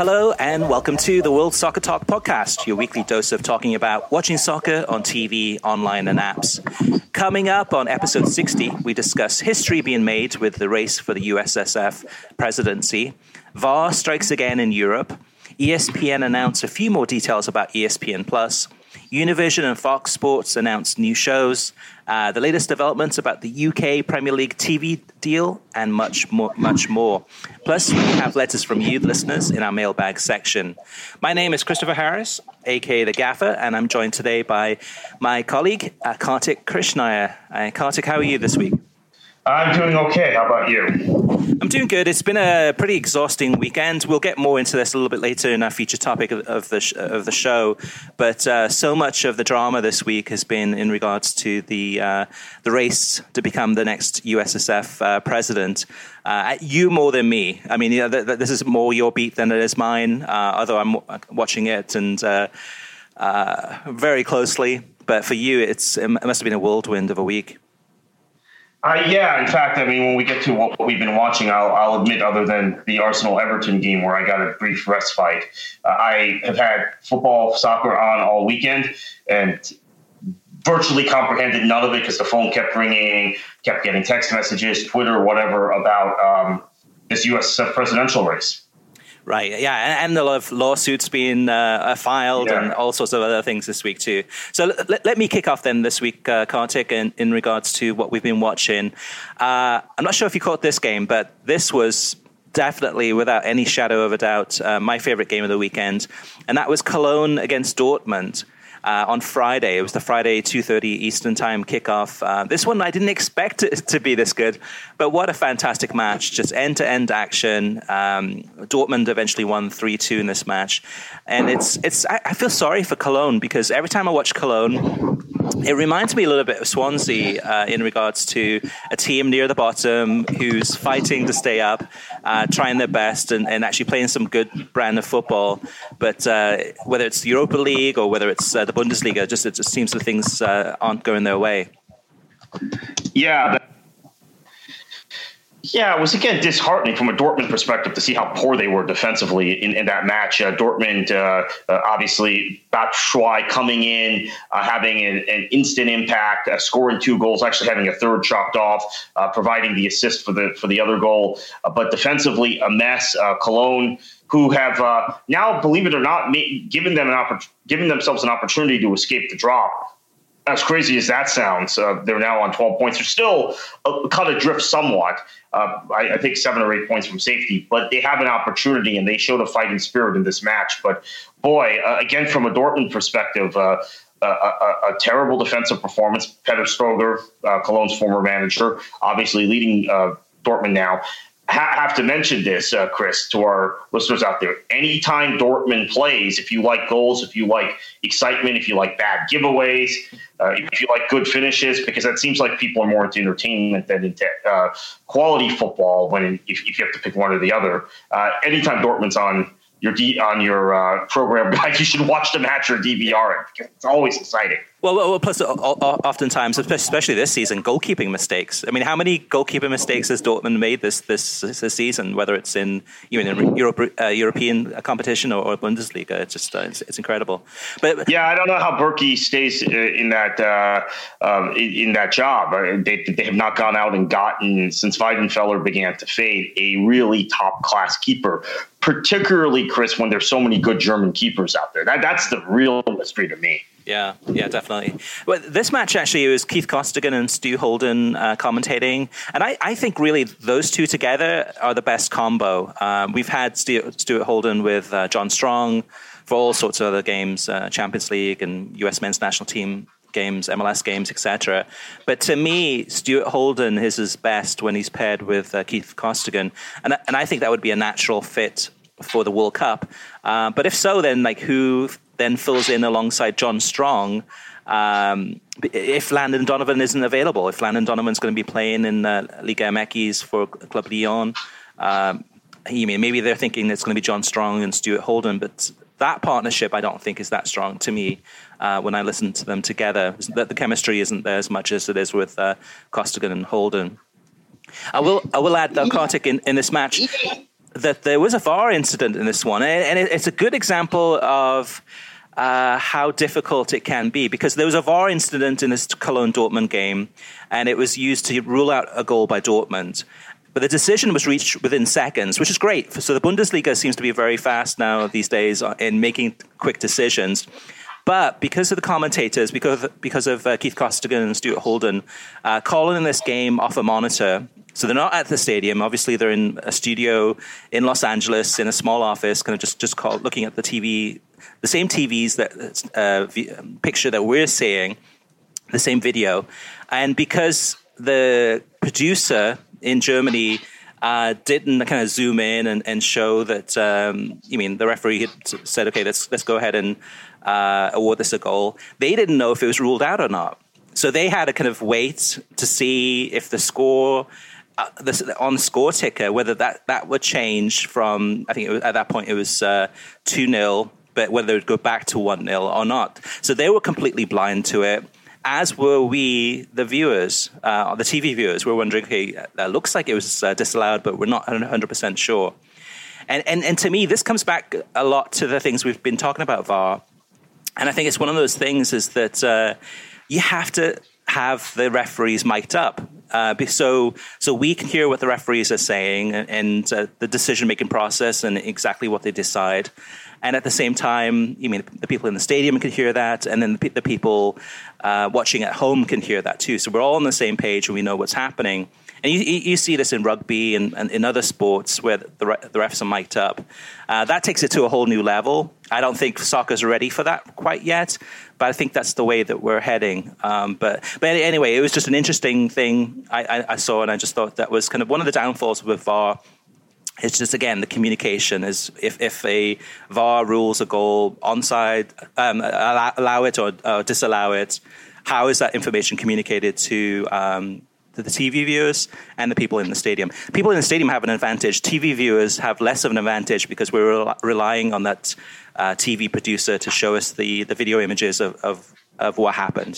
Hello and welcome to the World Soccer Talk podcast, your weekly dose of talking about watching soccer on TV, online and apps. Coming up on episode 60, we discuss history being made with the race for the USSF presidency. VAR strikes again in Europe. ESPN announced a few more details about ESPN+. Univision and Fox Sports announced new shows, the latest developments about the UK Premier League TV deal, and much more. Plus, we have letters from you, listeners, in our mailbag section. My name is Christopher Harris, aka The Gaffer, and I'm joined today by my colleague, Kartik Krishnaiyer. Kartik, how are you this week? I'm doing okay. How about you? I'm doing good. It's been a pretty exhausting weekend. We'll get more into this a little bit later in our feature topic of the show. But so much of the drama this week has been in regards to the race to become the next USSF president. You more than me. I mean, this is more your beat than it is mine. Although I'm watching it and very closely. But for you, it must have been a whirlwind of a week. Yeah, in fact, I mean, when we get to what we've been watching, I'll admit, other than the Arsenal-Everton game where I got a brief respite, I have had football, soccer on all weekend and virtually comprehended none of it because the phone kept ringing, kept getting text messages, Twitter, whatever, about this U.S. presidential race. Right, yeah, and a lot of lawsuits being filed and all sorts of other things this week too. So let me kick off then this week, Kartik, in regards to what we've been watching. I'm not sure if you caught this game, but this was definitely, without any shadow of a doubt, my favorite game of the weekend, and that was Cologne against Dortmund. On Friday. It was the Friday 2:30 Eastern Time kickoff. This one, I didn't expect it to be this good, but what a fantastic match. Just end-to-end action. Dortmund eventually won 3-2 in this match. And I feel sorry for Cologne because every time I watch Cologne, it reminds me a little bit of Swansea in regards to a team near the bottom who's fighting to stay up, trying their best and actually playing some good brand of football. But whether it's the Europa League or whether it's the Bundesliga, it just seems that things aren't going their way. Yeah, it was, again, disheartening from a Dortmund perspective to see how poor they were defensively in that match. Dortmund, obviously, Batshuayi coming in, having an instant impact, scoring 2 goals, actually having a third chopped off, providing the assist for the other goal. But defensively, a mess. Cologne, who have now, believe it or not, given themselves an opportunity to escape the drop. As crazy as that sounds, they're now on 12 points. They're still cut adrift somewhat. I think 7 or 8 points from safety, but they have an opportunity and they showed a fighting spirit in this match. But boy, again, from a Dortmund perspective, a terrible defensive performance. Peter Stöger, Cologne's former manager, obviously leading Dortmund now. Have to mention this, Chris, to our listeners out there. Anytime Dortmund plays, if you like goals, if you like excitement, if you like bad giveaways, if you like good finishes, because it seems like people are more into entertainment than into quality football if you have to pick one or the other. Anytime Dortmund's on your program guide, you should watch the match or DVR it because it's always exciting. Well, plus oftentimes, especially this season, goalkeeping mistakes. I mean, how many goalkeeping mistakes has Dortmund made this season? Whether it's in European competition or Bundesliga, it's incredible. But yeah, I don't know how Berkey stays in that job. They have not gone out and gotten, since Weidenfeller began to fade, a really top class keeper. Particularly, Chris, when there's so many good German keepers out there. That's the real mystery to me. Yeah, definitely. But this match, actually, it was Keith Costigan and Stu Holden commentating. And I think really those two together are the best combo. We've had Stuart Holden with John Strong for all sorts of other games, Champions League and US men's national team games, MLS games, etc. But to me, Stuart Holden is his best when he's paired with Keith Costigan. And I think that would be a natural fit for the World Cup. But if so, then who then fills in alongside John Strong if Landon Donovan isn't available, if Landon Donovan's going to be playing in Liga MX for Club Lyon. Maybe they're thinking it's going to be John Strong and Stuart Holden, but that partnership I don't think is that strong to me when I listen to them together. The chemistry isn't there as much as it is with Costigan and Holden. I will add, though, Kartik, in this match, that there was a VAR incident in this one, and it's a good example of how difficult it can be, because there was a VAR incident in this Cologne-Dortmund game, and it was used to rule out a goal by Dortmund. But the decision was reached within seconds, which is great. So the Bundesliga seems to be very fast now these days in making quick decisions. But because of the commentators, because of Keith Costigan and Stuart Holden calling this game off a monitor, so they're not at the stadium. Obviously, they're in a studio in Los Angeles in a small office, kind of just looking at the TV, the same TVs that picture that we're seeing, the same video, and because the producer in Germany didn't kind of zoom in and show that, the referee had said, okay, let's go ahead and award this a goal. They didn't know if it was ruled out or not. So they had to kind of wait to see if the score, on the score ticker, whether that would change from, I think at that point it was 2-0, but whether it would go back to 1-0 or not. So they were completely blind to it, as were we, the viewers, the TV viewers. We're wondering, okay, that looks like it was disallowed, but we're not 100% sure. And to me, this comes back a lot to the things we've been talking about VAR. And I think it's one of those things is that you have to have the referees mic'd up. So we can hear what the referees are saying and the decision-making process and exactly what they decide. And at the same time, the people in the stadium can hear that, and then the people watching at home can hear that too. So we're all on the same page and we know what's happening. And you see this in rugby and in other sports where the refs are mic'd up. That takes it to a whole new level. I don't think soccer's ready for that quite yet, but I think that's the way that we're heading. But anyway, it was just an interesting thing I saw, and I just thought that was kind of one of the downfalls with VAR. It's just, again, the communication is if a VAR rules a goal onside, allow it or disallow it, how is that information communicated to the TV viewers and the people in the stadium? People in the stadium have an advantage. TV viewers have less of an advantage because we're relying on that TV producer to show us the video images of what happened.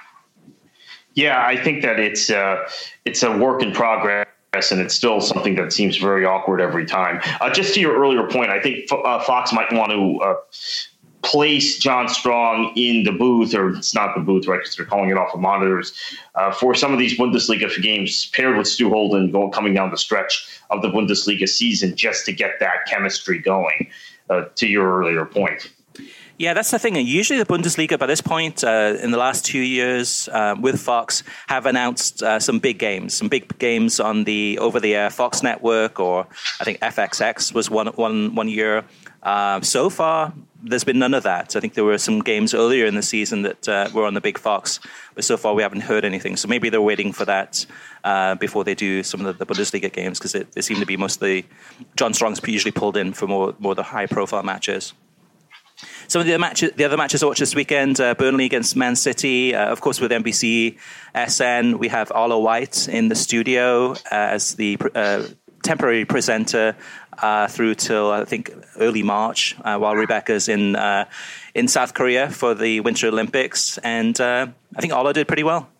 Yeah, I think that it's a work in progress. And it's still something that seems very awkward every time. Just to your earlier point, I think Fox might want to place John Strong in the booth, or it's not the booth, right, because they're calling it off of monitors, for some of these Bundesliga games paired with Stu Holden coming down the stretch of the Bundesliga season just to get that chemistry going, to your earlier point. Yeah, that's the thing. Usually the Bundesliga, by this point, in the last 2 years, with Fox, have announced some big games on the over-the-air Fox network, or I think FXX was one year. So far, there's been none of that. I think there were some games earlier in the season that were on the big Fox, but so far we haven't heard anything. So maybe they're waiting for that before they do some of the Bundesliga games, because they seem to be mostly John Strong's usually pulled in for more the high-profile matches. Some of the other matches I watched this weekend, Burnley against Man City. Of course, with NBC SN, we have Arlo White in the studio as the temporary presenter through till, I think, early March, while Rebecca's in South Korea for the Winter Olympics. And I think Arlo did pretty well.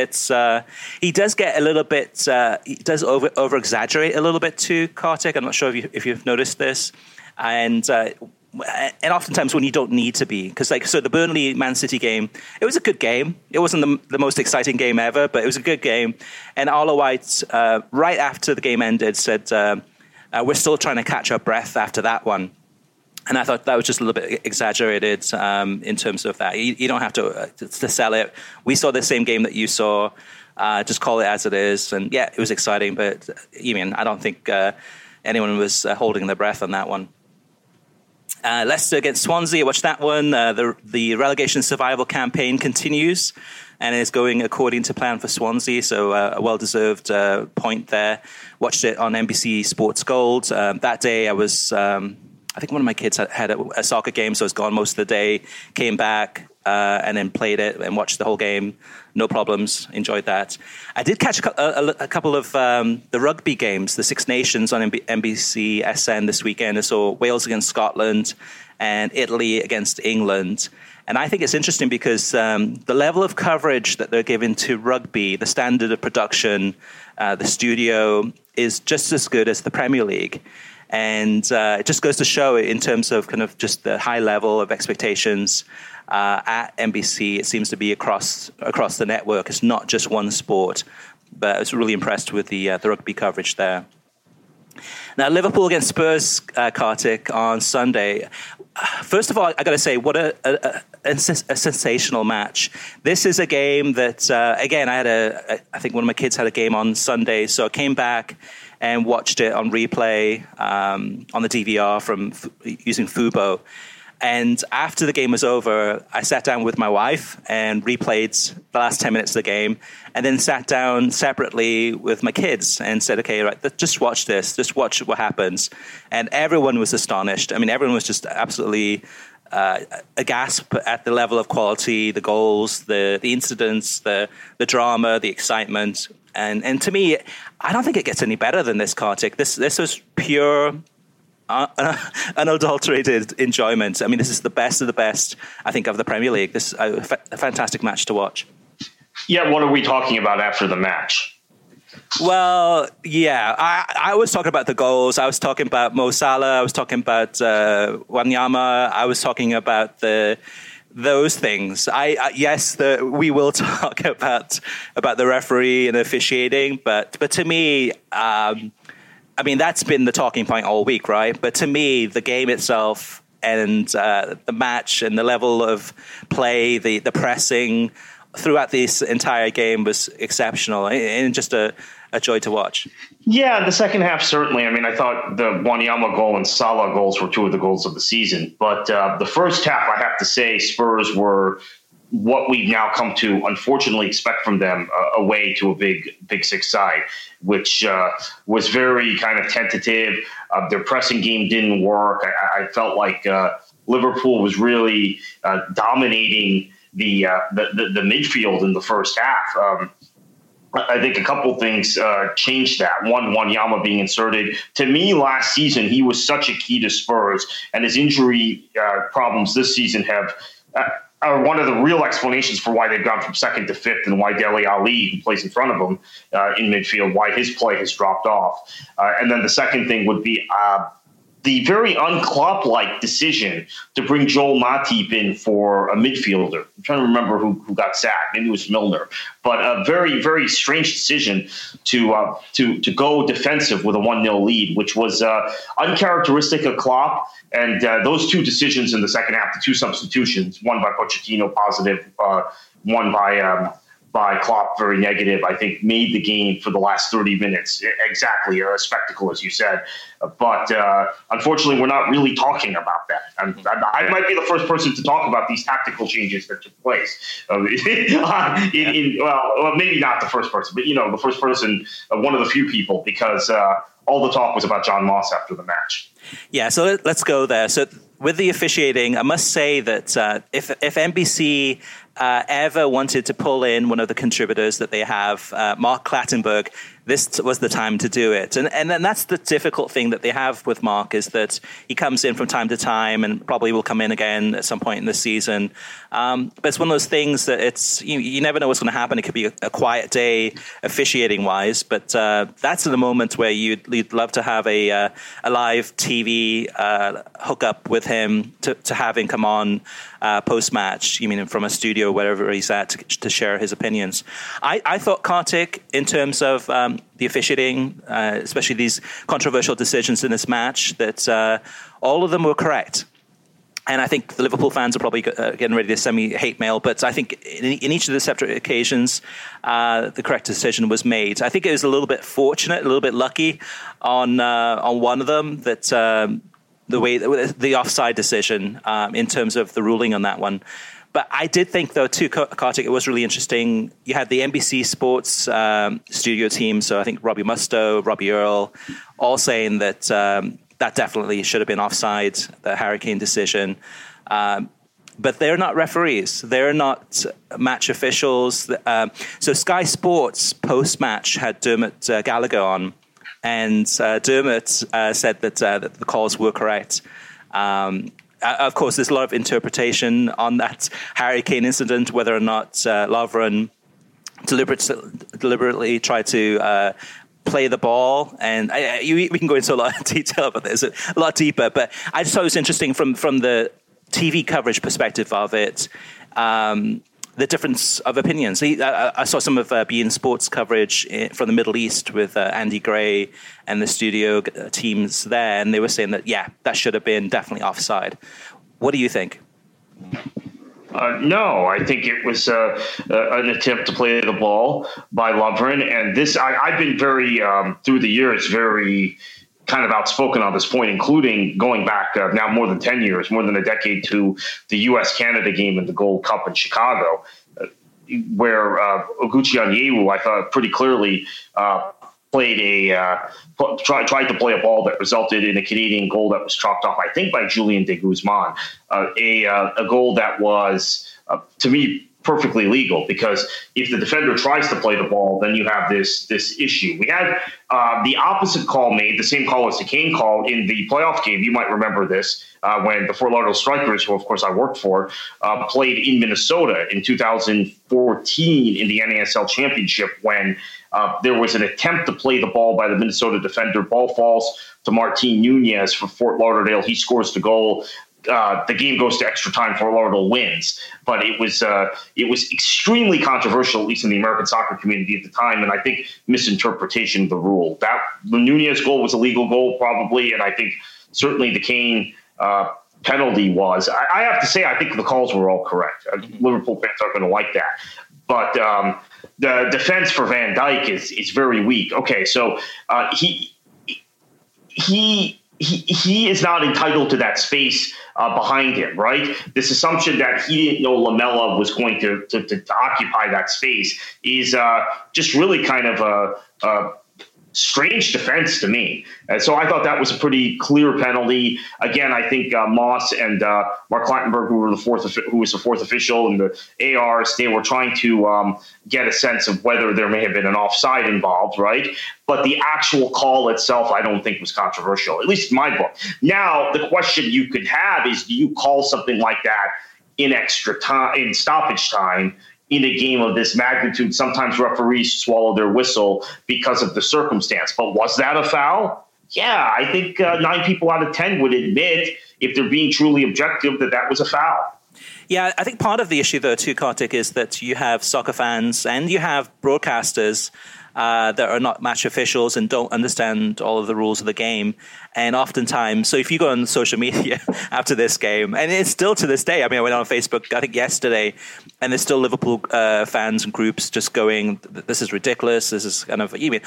He does get a little bit, he does over-exaggerate a little bit too, Kartik. I'm not sure if you've noticed this. And oftentimes when you don't need to be, because so the Burnley Man City game, it was a good game. It wasn't the most exciting game ever, but it was a good game. And Arlo White, right after the game ended, said, we're still trying to catch our breath after that one. And I thought that was just a little bit exaggerated in terms of that. You don't have to sell it. We saw the same game that you saw. Just call it as it is. And yeah, it was exciting, but I don't think anyone was holding their breath on that one. Leicester against Swansea, I watched that one. The relegation survival campaign continues and is going according to plan for Swansea, so a well-deserved point there. Watched it on NBC Sports Gold. That day I was, I think one of my kids had a soccer game, so I was gone most of the day, came back and then played it and watched the whole game. No problems, enjoyed that. I did catch a couple of the rugby games, the Six Nations on NBC SN this weekend. I saw Wales against Scotland and Italy against England. And I think it's interesting because the level of coverage that they're giving to rugby, the standard of production, the studio, is just as good as the Premier League. And it just goes to show in terms of kind of just the high level of expectations at NBC. It seems to be across the network. It's not just one sport, but I was really impressed with the rugby coverage there. Now, Liverpool against Spurs, Kartik, on Sunday. First of all, I got to say, what a sensational match. This is a game that, again, I think one of my kids had a game on Sunday, so I came back and watched it on replay on the DVR from using Fubo. And after the game was over, I sat down with my wife and replayed the last 10 minutes of the game, and then sat down separately with my kids and said, okay, right, just watch this. Just watch what happens. And everyone was astonished. I mean, everyone was just absolutely aghast at the level of quality, the goals, the incidents, the drama, the excitement. And to me, I don't think it gets any better than this, Kartik. This was pure, unadulterated enjoyment. I mean, this is the best of the best, I think, of the Premier League. This is a fantastic match to watch. Yeah, what are we talking about after the match? Well, yeah, I was talking about the goals. I was talking about Mo Salah. I was talking about Wanyama. I was talking about those things. Yes, we will talk about the referee and officiating, but to me, I mean, that's been the talking point all week, right? But to me, the game itself and the match and the level of play, the pressing throughout this entire game was exceptional and just a joy to watch. Yeah, the second half, certainly. I mean, I thought the Wanyama goal and Salah goals were two of the goals of the season. But the first half, I have to say, Spurs were what we've now come to unfortunately expect from them, away to a big six side, which was very kind of tentative. Their pressing game didn't work. I felt like Liverpool was really dominating the midfield in the first half. I think a couple things changed that. One, Wanyama being inserted. To me, last season, he was such a key to Spurs, and his injury problems this season are one of the real explanations for why they've gone from second to fifth, and why Dele Alli, who plays in front of him in midfield, why his play has dropped off. And then the second thing would be the very un-Klopp-like decision to bring Joel Matip in for a midfielder. I'm trying to remember who got sacked. Maybe it was Milner. But a very, very strange decision to go defensive with a 1-0 lead, which was uncharacteristic of Klopp. And those two decisions in the second half, the two substitutions, one by Pochettino positive, one by Klopp very negative, I think made the game for the last 30 minutes exactly a spectacle, as you said. But unfortunately, we're not really talking about that. I might be the first person to talk about these tactical changes that took place. Well, maybe not the first person, but the first person, one of the few people, because all the talk was about John Moss after the match. Yeah, so let's go there. So with the officiating, I must say that if NBC ever wanted to pull in one of the contributors that they have, Mark Clattenburg, this was the time to do it. And then that's the difficult thing that they have with Mark, is that he comes in from time to time and probably will come in again at some point in the season. But it's one of those things that it's you never know what's going to happen. It could be a quiet day officiating-wise, but that's the moment where you'd love to have a live TV hookup with him to have him come on post-match, from a studio, wherever he's at, to share his opinions. I thought, Kartik, in terms of the officiating, especially these controversial decisions in this match, that all of them were correct. And I think the Liverpool fans are probably getting ready to send me hate mail, but I think in each of the separate occasions, the correct decision was made. I think it was a little bit fortunate, a little bit lucky on one of them, that the offside decision in terms of the ruling on that one. But I did think, though, too, Kartik, it was really interesting. You had the NBC Sports studio team, so I think Robbie Mustoe, Robbie Earle, all saying that that definitely should have been offside, the Harry Kane decision. But they're not referees. They're not match officials. So Sky Sports post-match had Dermot Gallagher on, and Dermot said that the calls were correct. Of course, there's a lot of interpretation on that Harry Kane incident, whether or not Lovren deliberately tried to play the ball, and we can go into a lot of detail about this, a lot deeper. But I just thought it was interesting from the TV coverage perspective of it, the difference of opinions. I saw some of beIN Sports coverage from the Middle East with Andy Gray and the studio teams there, and they were saying that, that should have been definitely offside. What do you think? No, I think it was an attempt to play the ball by Lovren. And this, I've been very, through the years, very kind of outspoken on this point, including going back now more than 10 years, more than a decade, to the U.S.-Canada game in the Gold Cup in Chicago, where Oguchi Onyewu, I thought pretty clearly tried to play a ball that resulted in a Canadian goal that was chalked off, I think, by Julien de Guzman, a goal that was, to me, perfectly legal, because if the defender tries to play the ball, then you have this issue. We had the opposite call made, the same call as the Kane call in the playoff game. You might remember this when the Fort Lauderdale Strikers, who of course I worked for, played in Minnesota in 2014 in the NASL Championship, when there was an attempt to play the ball by the Minnesota defender. Ball falls to Martin Nunez for Fort Lauderdale. He scores the goal. The game goes to extra time. Fort Lauderdale wins, but it was extremely controversial, at least in the American soccer community at the time, and I think misinterpretation of the rule. That the Nunez goal was a legal goal, probably, and I think certainly the Kane penalty was. I have to say, I think the calls were all correct. Liverpool fans aren't going to like that, but the defense for Van Dijk is very weak. Okay, so he is not entitled to that space behind him, right? This assumption that he didn't know Lamela was going to occupy that space is just really kind of a strange defense to me. And so I thought that was a pretty clear penalty. Again, I think Moss and Mark Clattenburg, who was the fourth official, and the ARs, they were trying to get a sense of whether there may have been an offside involved, right? But the actual call itself, I don't think was controversial, at least in my book. Now, the question you could have is, do you call something like that in extra time, in stoppage time, in a game of this magnitude? Sometimes referees swallow their whistle because of the circumstance. But was that a foul? Yeah, I think 9 people out of 10 would admit, if they're being truly objective, that was a foul. Yeah, I think part of the issue, though, too, Kartik, is that you have soccer fans and you have broadcasters that are not match officials and don't understand all of the rules of the game. And oftentimes, so if you go on social media after this game, and it's still to this day, I mean, I went on Facebook, I think yesterday, and there's still Liverpool fans and groups just going, this is ridiculous. This is kind of, the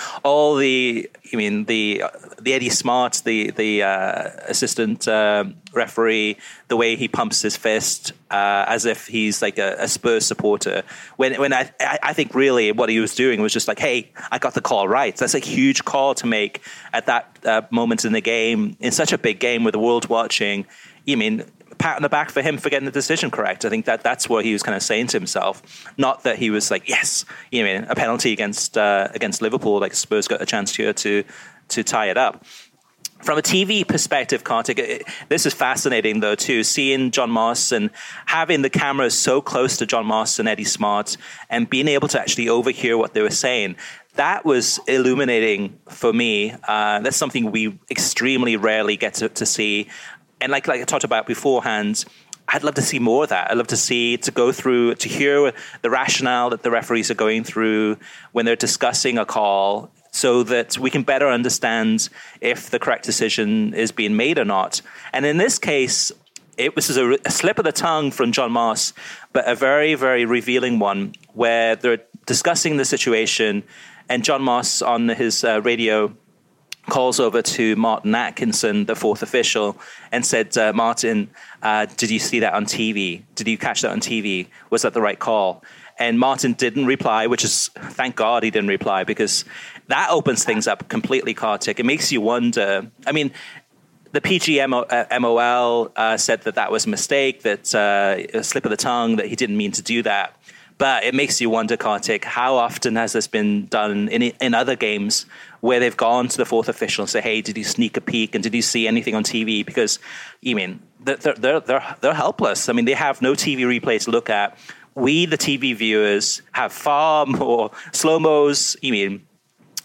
Eddie Smart, the assistant referee, the way he pumps his fist as if he's like a Spurs supporter. When I think really what he was doing was just like, hey, I got the call right. That's a huge call to make at that moment in the game, in such a big game with the world watching. Pat on the back for him for getting the decision correct. I think that's what he was kind of saying to himself. Not that he was like, yes, a penalty against Liverpool, like Spurs got a chance here to tie it up. From a TV perspective, Kartik, this is fascinating, though, too, seeing John Moss and having the cameras so close to John Moss and Eddie Smart and being able to actually overhear what they were saying. That was illuminating for me. That's something we extremely rarely get to see. And like I talked about beforehand, I'd love to see more of that. I'd love to hear the rationale that the referees are going through when they're discussing a call, so that we can better understand if the correct decision is being made or not. And in this case, it was a slip of the tongue from John Moss, but a very, very revealing one, where they're discussing the situation, and John Moss on his radio calls over to Martin Atkinson, the fourth official, and said, Martin, did you see that on TV? Did you catch that on TV? Was that the right call? And Martin didn't reply, which is, thank God he didn't reply, because that opens things up completely, Kartik. It makes you wonder. I mean, the PGMOL said that was a mistake, that a slip of the tongue, that he didn't mean to do that. But it makes you wonder, Kartik, how often has this been done in other games where they've gone to the fourth official and say, hey, did you sneak a peek and did you see anything on TV? Because, they're helpless. I mean, they have no TV replay to look at. We, the TV viewers, have far more slow-mos,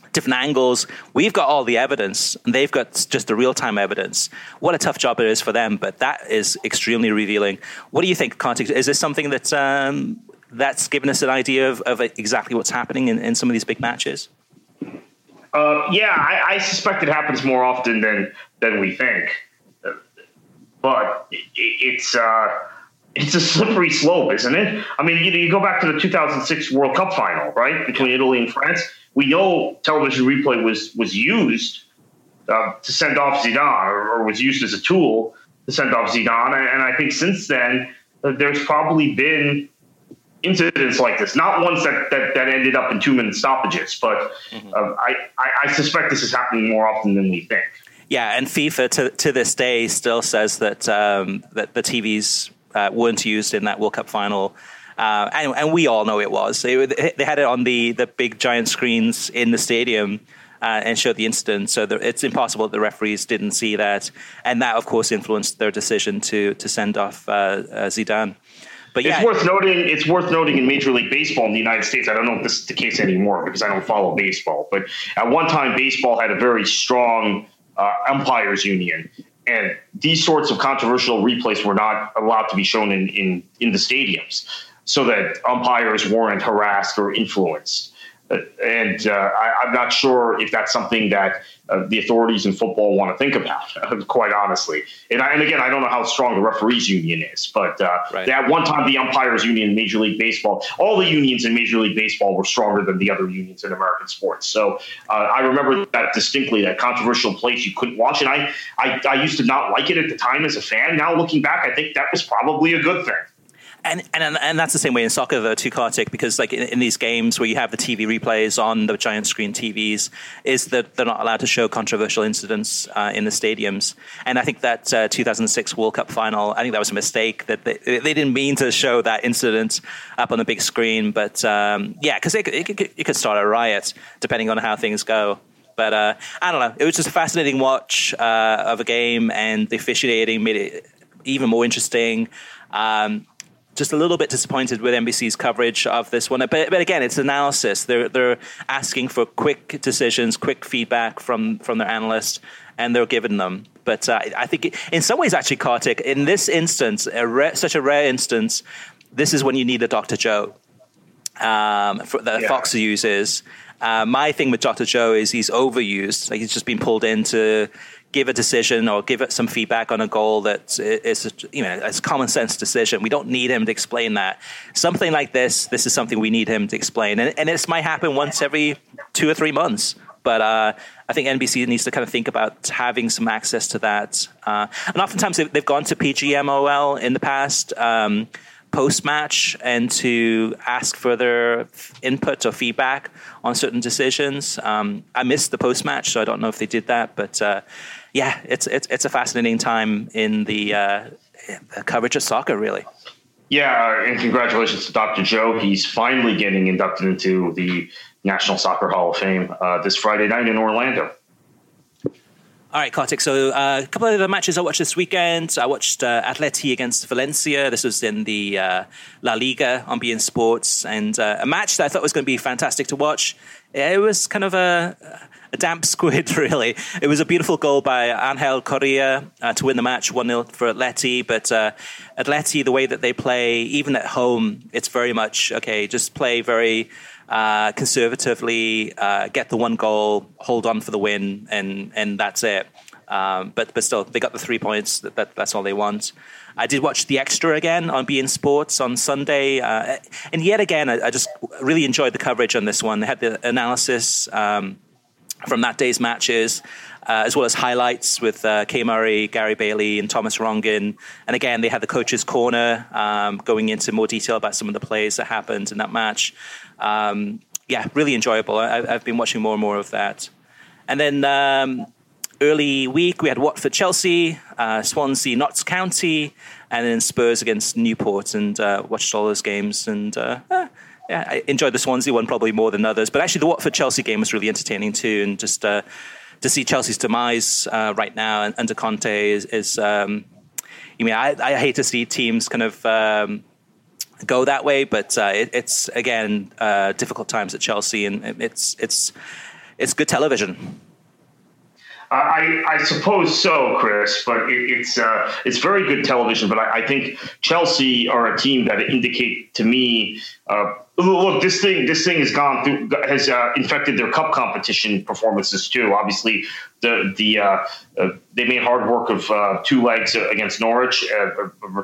different angles. We've got all the evidence, and they've got just the real-time evidence. What a tough job it is for them, but that is extremely revealing. What do you think, Kartik? Is this something that that's given us an idea of exactly what's happening in some of these big matches? I suspect it happens more often than we think. But it's a slippery slope, isn't it? I mean, you go back to the 2006 World Cup final, right, between Italy and France. We know television replay was used to send off Zidane, or was used as a tool to send off Zidane. And I think since then, there's probably been incidents like this, not ones that ended up in 2-minute stoppages, but I suspect this is happening more often than we think. Yeah, and FIFA to this day still says that that the TVs weren't used in that World Cup final. And we all know it was. They had it on the big giant screens in the stadium and showed the incident. So it's impossible that the referees didn't see that. And that, of course, influenced their decision to send off Zidane. But yeah, it's worth noting in Major League Baseball in the United States. I don't know if this is the case anymore because I don't follow baseball. But at one time, baseball had a very strong umpires union. And these sorts of controversial replays were not allowed to be shown in the stadiums, so that umpires weren't harassed or influenced. I'm not sure if that's something that the authorities in football want to think about, quite honestly. And again, I don't know how strong the referees union is, but at one time, the umpires union in Major League Baseball, all the unions in Major League Baseball were stronger than the other unions in American sports. So I remember that distinctly, that controversial place you couldn't watch. And I used to not like it at the time as a fan. Now looking back, I think that was probably a good thing. And that's the same way in soccer, though, too, Kartik, because like in these games where you have the TV replays on the giant screen TVs, is that they're not allowed to show controversial incidents in the stadiums. And I think that 2006 World Cup final, I think that was a mistake, that they didn't mean to show that incident up on the big screen. But because it could start a riot depending on how things go. But I don't know. It was just a fascinating watch of a game, and the officiating made it even more interesting. Just a little bit disappointed with NBC's coverage of this one. But again, it's analysis. They're asking for quick decisions, quick feedback from their analysts, and they're giving them. But I think in some ways, actually, Kartik, in this instance, such a rare instance, this is when you need a Dr. Joe that Fox uses. My thing with Dr. Joe is he's overused. Like he's just been pulled in to give a decision or give it some feedback on a goal that is, it's a common sense decision. We don't need him to explain that. Something like this is something we need him to explain. And this might happen once every 2 or 3 months. But I think NBC needs to kind of think about having some access to that. And oftentimes they've gone to PGMOL in the past, post-match, and to ask further input or feedback on certain decisions. I missed the post-match, so I don't know if they did that. But it's a fascinating time in the coverage of soccer, really. Yeah, and congratulations to Dr. Joe. He's finally getting inducted into the National Soccer Hall of Fame this Friday night in Orlando. All right, Kartik. So a couple of the matches I watched this weekend. I watched Atleti against Valencia. This was in the La Liga on beIN Sports, and a match that I thought was going to be fantastic to watch. It was kind of a damp squid, really. It was a beautiful goal by Angel Correa to win the match 1-0 for Atleti. But Atleti, the way that they play, even at home, it's very much, just play very conservatively, get the one goal, hold on for the win, and that's it. But still, they got the 3 points. That's all they want. I did watch The Extra again on beIN Sports on Sunday. And yet again, I just really enjoyed the coverage on this one. They had the analysis from that day's matches, as well as highlights with Kay Murray, Gary Bailey, and Thomas Rongin. And again, they had the coach's corner going into more detail about some of the plays that happened in that match. Really enjoyable. I've been watching more and more of that. And then early week, we had Watford, Chelsea, Swansea, Notts County, and then Spurs against Newport, and watched all those games. And I enjoyed the Swansea one probably more than others. But actually, the Watford-Chelsea game was really entertaining too. And just to see Chelsea's demise right now under Conte is I hate to see teams kind of go that way, but it's again difficult times at Chelsea, and it's it's good television. I suppose so, Chris, but it's very good television. But I think Chelsea are a team that indicate to me, look, this thing has infected their cup competition performances too. Obviously, they made hard work of 2 legs against Norwich, a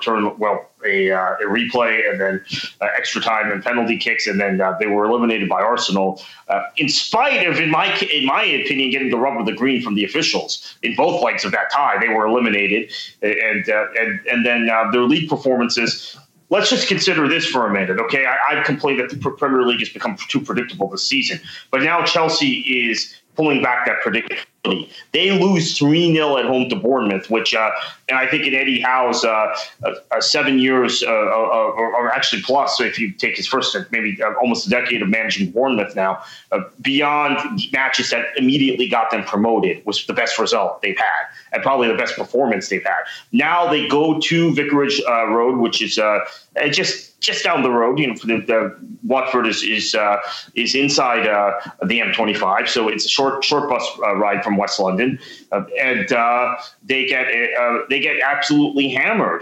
replay, and then extra time and penalty kicks, and then they were eliminated by Arsenal. In spite of, in my opinion, getting the rub of the green from the officials in both legs of that tie, they were eliminated, and then their league performances. Let's just consider this for a minute, okay? I've complained that the Premier League has become too predictable this season, but now Chelsea is pulling back that predictability. They lose 3-0 at home to Bournemouth, which, and I think in Eddie Howe's 7 years, or actually plus, if you take his first, maybe almost a decade of managing Bournemouth now, beyond matches that immediately got them promoted, was the best result they've had, and probably the best performance they've had. Now they go to Vicarage Road, which is just down the road. You know, for the Watford is inside the M25, so it's a short bus ride from West London, and they get absolutely hammered.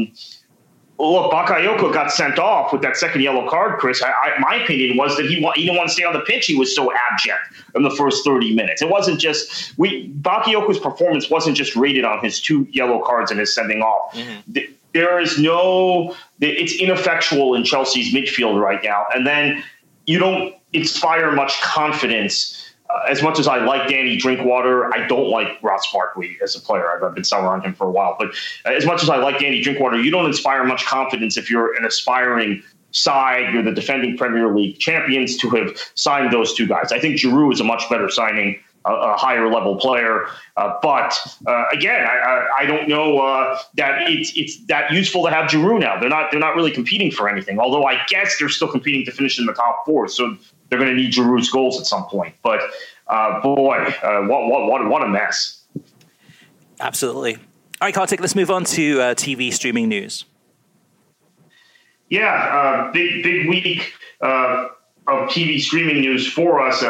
Look, Bakayoko got sent off with that second yellow card, Chris. My opinion was that he didn't want to stay on the pitch. He was so abject in the first 30 minutes. It wasn't just Bakayoko's performance wasn't just rated on his 2 yellow cards and his sending off. Mm-hmm. There is it's ineffectual in Chelsea's midfield right now. And then you don't inspire much confidence. As much as I like Danny Drinkwater, I don't like Ross Barkley as a player. I've been sour on him for a while. But as much as I like Danny Drinkwater, you don't inspire much confidence if you're an aspiring side, you're the defending Premier League champions, to have signed those 2 guys. I think Giroud is a much better signing, a higher level player. But again, I don't know that it's that useful to have Giroud now. They're not really competing for anything, although I guess they're still competing to finish in the top 4. So they're going to need Giroud's goals at some point. But what a mess. Absolutely. All right, Kartik, let's move on to TV streaming news. Yeah, big week of TV streaming news for us.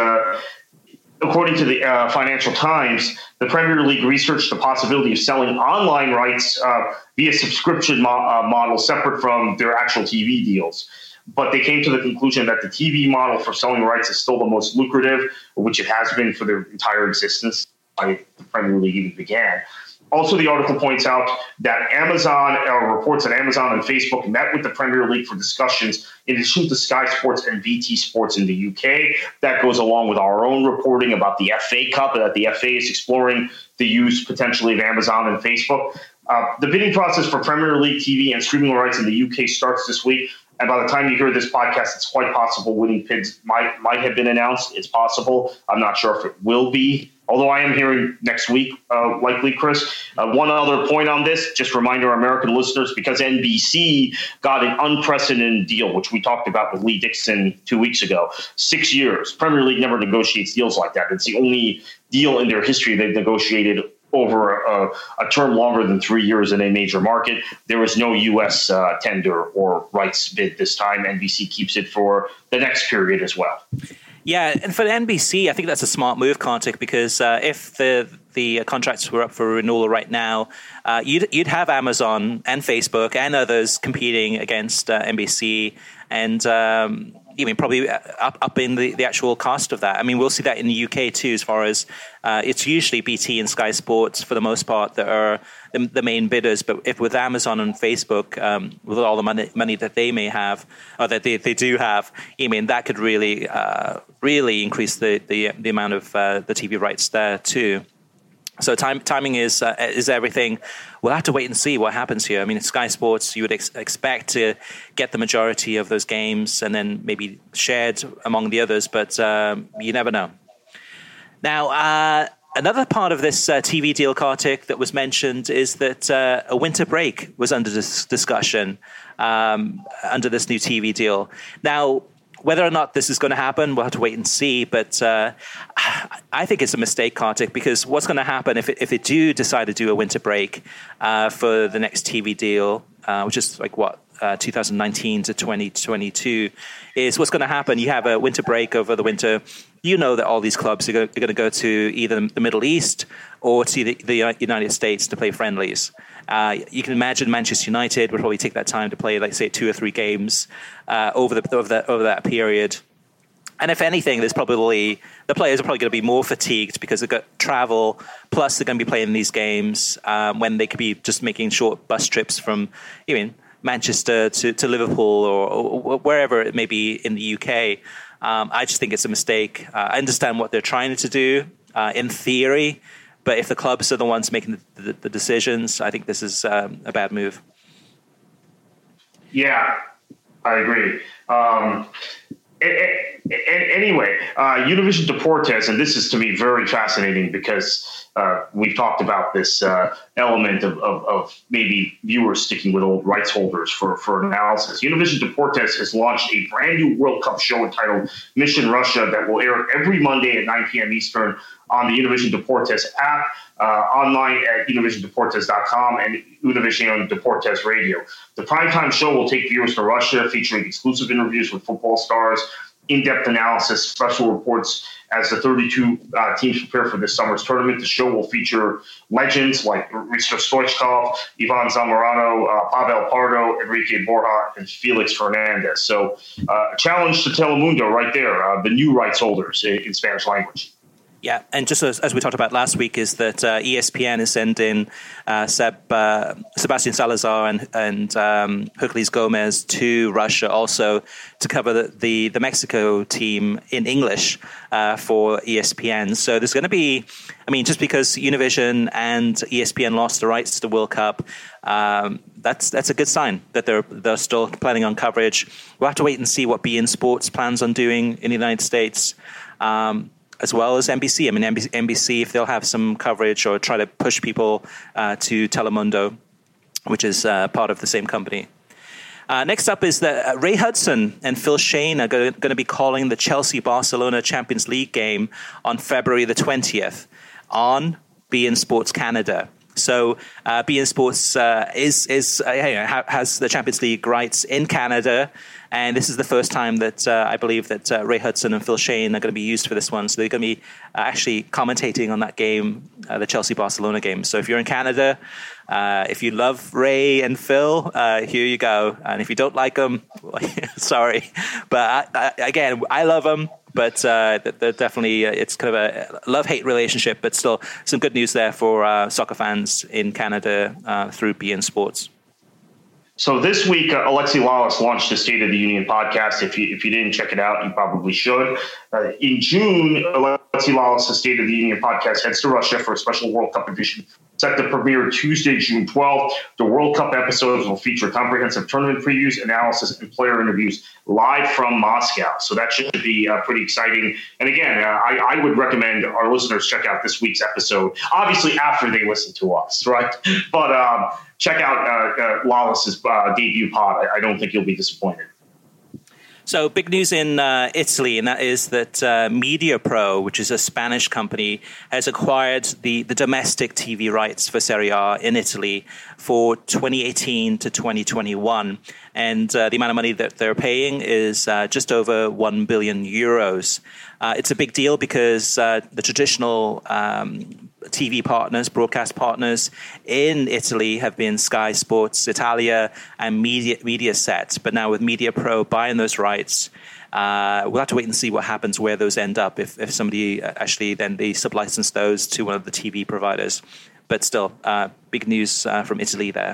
According to the Financial Times, the Premier League researched the possibility of selling online rights via subscription model separate from their actual TV deals. But they came to the conclusion that the TV model for selling rights is still the most lucrative, which it has been for their entire existence, by the Premier League even began. Also, the article points out that Amazon, reports that Amazon and Facebook met with the Premier League for discussions in addition to Sky Sports and BT Sports in the UK. That goes along with our own reporting about the FA Cup, that the FA is exploring the use potentially of Amazon and Facebook. The bidding process for Premier League TV and streaming rights in the UK starts this week. And by the time you hear this podcast, it's quite possible winning bids might have been announced. It's possible. I'm not sure if it will be, although I am hearing next week, likely, Chris. One other point on this, just remind our American listeners, because NBC got an unprecedented deal, which we talked about with Lee Dixon 2 weeks ago. 6 years. Premier League never negotiates deals like that. It's the only deal in their history they've negotiated over a term longer than 3 years in a major market. There was no U.S. tender or rights bid this time. NBC keeps it for the next period as well. Yeah, and for the NBC, I think that's a smart move, Kartik, because if the contracts were up for renewal right now, you'd have Amazon and Facebook and others competing against NBC, and probably upping the actual cost of that. I mean, we'll see that in the UK too, as far as it's usually BT and Sky Sports for the most part that are the main bidders. But if with Amazon and Facebook, with all the money that they may have, or that they do have, that could really increase the amount of the TV rights there too. So timing is everything. We'll have to wait and see what happens here. I mean, Sky Sports, you would expect to get the majority of those games and then maybe shared among the others, but you never know. Now, another part of this TV deal, Kartik, that was mentioned is that a winter break was under this discussion under this new TV deal. Now, whether or not this is going to happen, we'll have to wait and see. But I think it's a mistake, Kartik, because what's going to happen if they do decide to do a winter break for the next TV deal, which is like 2019 to 2022 is what's going to happen. You have a winter break over the winter. You know that all these clubs are going to go to either the Middle East or to the United States to play friendlies. You can imagine Manchester United would probably take that time to play, like, say, 2 or 3 games over that period. And if anything, the players are probably going to be more fatigued because they've got travel, plus they're going to be playing these games when they could be just making short bus trips from Manchester to Liverpool or wherever it may be in the UK. I just think it's a mistake. I understand what they're trying to do in theory, but if the clubs are the ones making the decisions, I think this is a bad move. Yeah, I agree. Anyway, Univision Deportes, and this is to me very fascinating because we've talked about this element of maybe viewers sticking with old rights holders for analysis. Univision Deportes has launched a brand new World Cup show entitled Mission Russia that will air every Monday at 9 p.m. Eastern on the Univision Deportes app, online at univisiondeportes.com and Univision Deportes Radio. The primetime show will take viewers to Russia, featuring exclusive interviews with football stars, in-depth analysis, special reports as the 32 teams prepare for this summer's tournament. The show will feature legends like Risto Stoichkov, Ivan Zamorano, Pavel Pardo, Enrique Borja, and Felix Fernandez. So a challenge to Telemundo right there, the new rights holders in Spanish language. Yeah, and just as we talked about last week, is that ESPN is sending Sebastian Salazar and Hercules Gomez to Russia also to cover the Mexico team in English for ESPN. So there's going to be, just because Univision and ESPN lost the rights to the World Cup, that's a good sign that they're still planning on coverage. We'll have to wait and see what beIN Sports plans on doing in the United States. As well as NBC. NBC, if they'll have some coverage or try to push people to Telemundo, which is part of the same company. Next up is that Ray Hudson and Phil Shane are going to be calling the Chelsea-Barcelona Champions League game on February the 20th on beIN Sports Canada. So beIN Sports has the Champions League rights in Canada, and this is the first time that I believe that Ray Hudson and Phil Shane are going to be used for this one. So they're going to be actually commentating on that game, the Chelsea-Barcelona game. So if you're in Canada, if you love Ray and Phil, here you go. And if you don't like them, sorry. But I love them. But they're definitely, it's kind of a love-hate relationship, but still some good news there for soccer fans in Canada through beIN Sports. So this week, Alexi Lalas launched the State of the Union podcast. If you didn't check it out, you probably should. In June, Alexi Lalas' State of the Union podcast heads to Russia for a special World Cup edition set to premiere Tuesday, June 12th. The World Cup episodes will feature comprehensive tournament previews, analysis, and player interviews live from Moscow. So that should be pretty exciting. And again, I would recommend our listeners check out this week's episode, obviously after they listen to us, right? But check out Lalas' debut pod. I don't think you'll be disappointed. So big news in Italy, and that is that MediaPro, which is a Spanish company, has acquired the domestic TV rights for Serie A in Italy for 2018 to 2021. And the amount of money that they're paying is just over 1 billion euros. It's a big deal because the traditional TV partners, broadcast partners in Italy have been Sky Sports Italia and Mediaset. But now with MediaPro buying those rights, we'll have to wait and see what happens, where those end up, if somebody actually then they sublicense those to one of the TV providers. But still, big news from Italy there.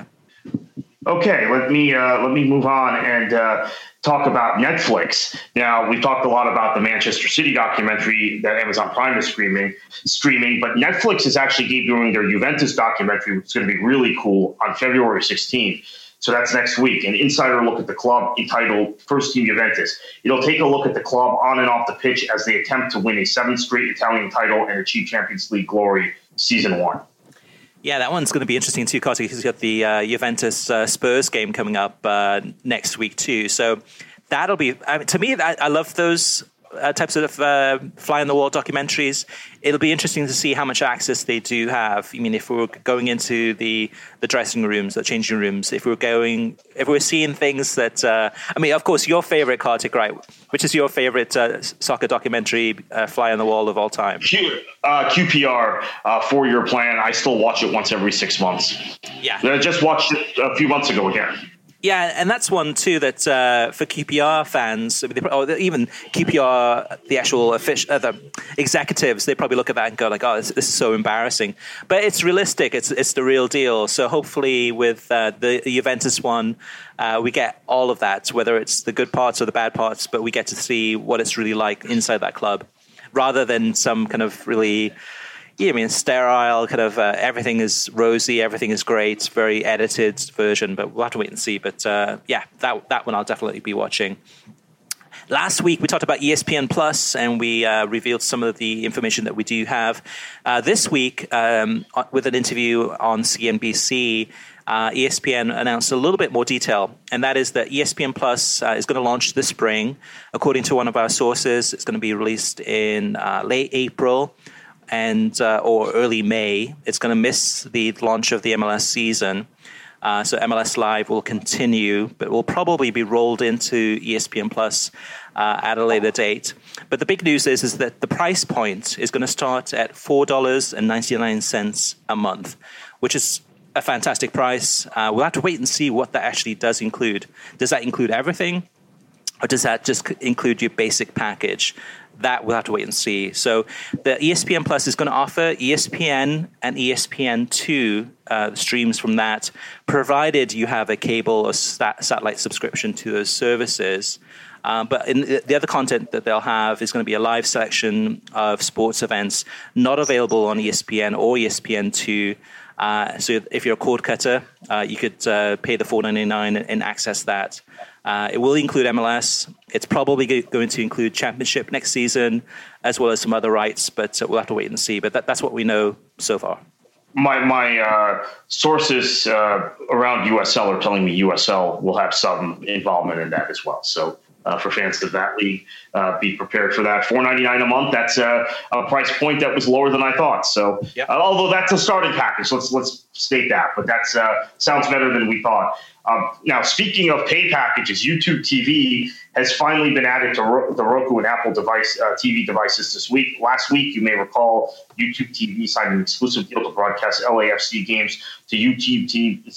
Okay, let me move on and talk about Netflix. Now, we've talked a lot about the Manchester City documentary that Amazon Prime is streaming, but Netflix is actually debuting their Juventus documentary, which is going to be really cool, on February 16th. So that's next week. An insider look at the club entitled First Team Juventus. It'll take a look at the club on and off the pitch as they attempt to win a 7th straight Italian title and achieve Champions League glory season 1. Yeah, that one's going to be interesting too, because you've got the Juventus Spurs game coming up next week too. So that'll be, to me, I love those types of fly-on-the-wall documentaries, it'll be interesting to see how much access they do have. I mean, if we're going into the dressing rooms, the changing rooms, if we're seeing things that, I mean, of course, your favorite, Kartik, right? Which is your favorite soccer documentary fly-on-the-wall of all time? QPR, 4-year plan. I still watch it once every 6 months. Yeah. I just watched it a few months ago again. Yeah, and that's one too that for QPR fans, or even QPR, the actual the executives, they probably look at that and go like, "Oh, this is so embarrassing." But it's realistic; it's the real deal. So hopefully, with the Juventus one, we get all of that, whether it's the good parts or the bad parts, but we get to see what it's really like inside that club, rather than some kind of really. Yeah, I mean, sterile, kind of everything is rosy, everything is great, very edited version, but we'll have to wait and see. But yeah, that one I'll definitely be watching. Last week, we talked about ESPN Plus, and we revealed some of the information that we do have. This week, with an interview on CNBC, ESPN announced a little bit more detail, and that is that ESPN Plus is going to launch this spring. According to one of our sources, it's going to be released in late April. Or early May. It's going to miss the launch of the MLS season. So MLS Live will continue, but will probably be rolled into ESPN Plus at a later date. But the big news is that the price point is going to start at $4.99 a month, which is a fantastic price. We'll have to wait and see what that actually does include. Does that include everything? Or does that just include your basic package? That we'll have to wait and see. So the ESPN Plus is going to offer ESPN and ESPN2 streams from that, provided you have a cable or satellite subscription to those services. But in the other content that they'll have is going to be a live selection of sports events not available on ESPN or ESPN2. So if you're a cord cutter, you could pay the $4.99 and access that. It will include MLS. It's probably going to include Championship next season, as well as some other rights, but we'll have to wait and see. But that's what we know so far. My sources around USL are telling me USL will have some involvement in that as well. So for fans of that league, be prepared for that. $4.99 a month. That's a price point that was lower than I thought. So although that's a starting package, let's state that. But that sounds better than we thought. Now, speaking of pay packages, YouTube TV has finally been added to the Roku and Apple TV devices this week. Last week, you may recall, YouTube TV signed an exclusive deal to broadcast LAFC games to YouTube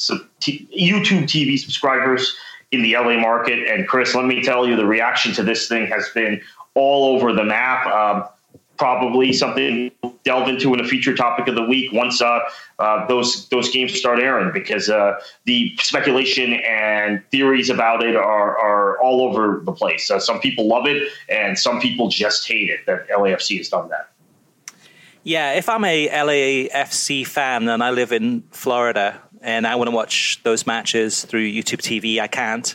TV subscribers in the LA market. And Chris, let me tell you, the reaction to this thing has been all over the map. Probably something we'll delve into in a feature topic of the week once those games start airing, because the speculation and theories about it are all over the place. Some people love it, and some people just hate it that LAFC has done that. Yeah, if I'm a LAFC fan and I live in Florida and I want to watch those matches through YouTube TV, I can't.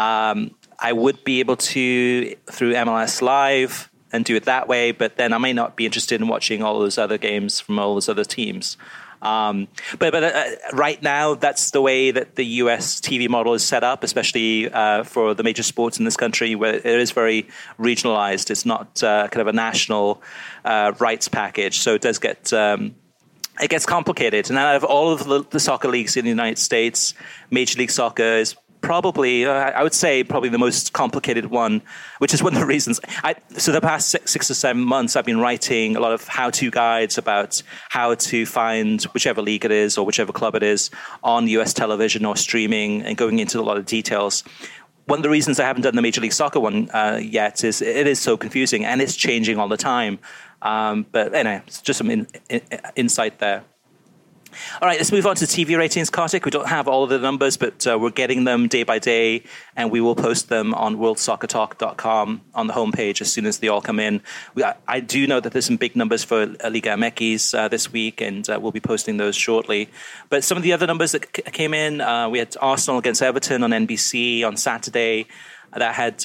I would be able to through MLS Live and do it that way, but then I may not be interested in watching all those other games from all those other teams. But right now, that's the way that the US TV model is set up, especially for the major sports in this country, where it is very regionalized. It's not kind of a national rights package, so it does get it gets complicated. And out of all of the soccer leagues in the United States, Major League Soccer is probably, I would say, probably the most complicated one, which is one of the reasons. So the past six or 7 months, I've been writing a lot of how-to guides about how to find whichever league it is or whichever club it is on US television or streaming, and going into a lot of details. One of the reasons I haven't done the Major League Soccer one yet is it is so confusing, and it's changing all the time. But anyway, it's just some insight there. All right, let's move on to TV ratings, Kartik. We don't have all of the numbers, but we're getting them day by day, and we will post them on worldsoccertalk.com on the homepage as soon as they all come in. I do know that there's some big numbers for Liga MX this week, and we'll be posting those shortly. But some of the other numbers that came in, we had Arsenal against Everton on NBC on Saturday. That had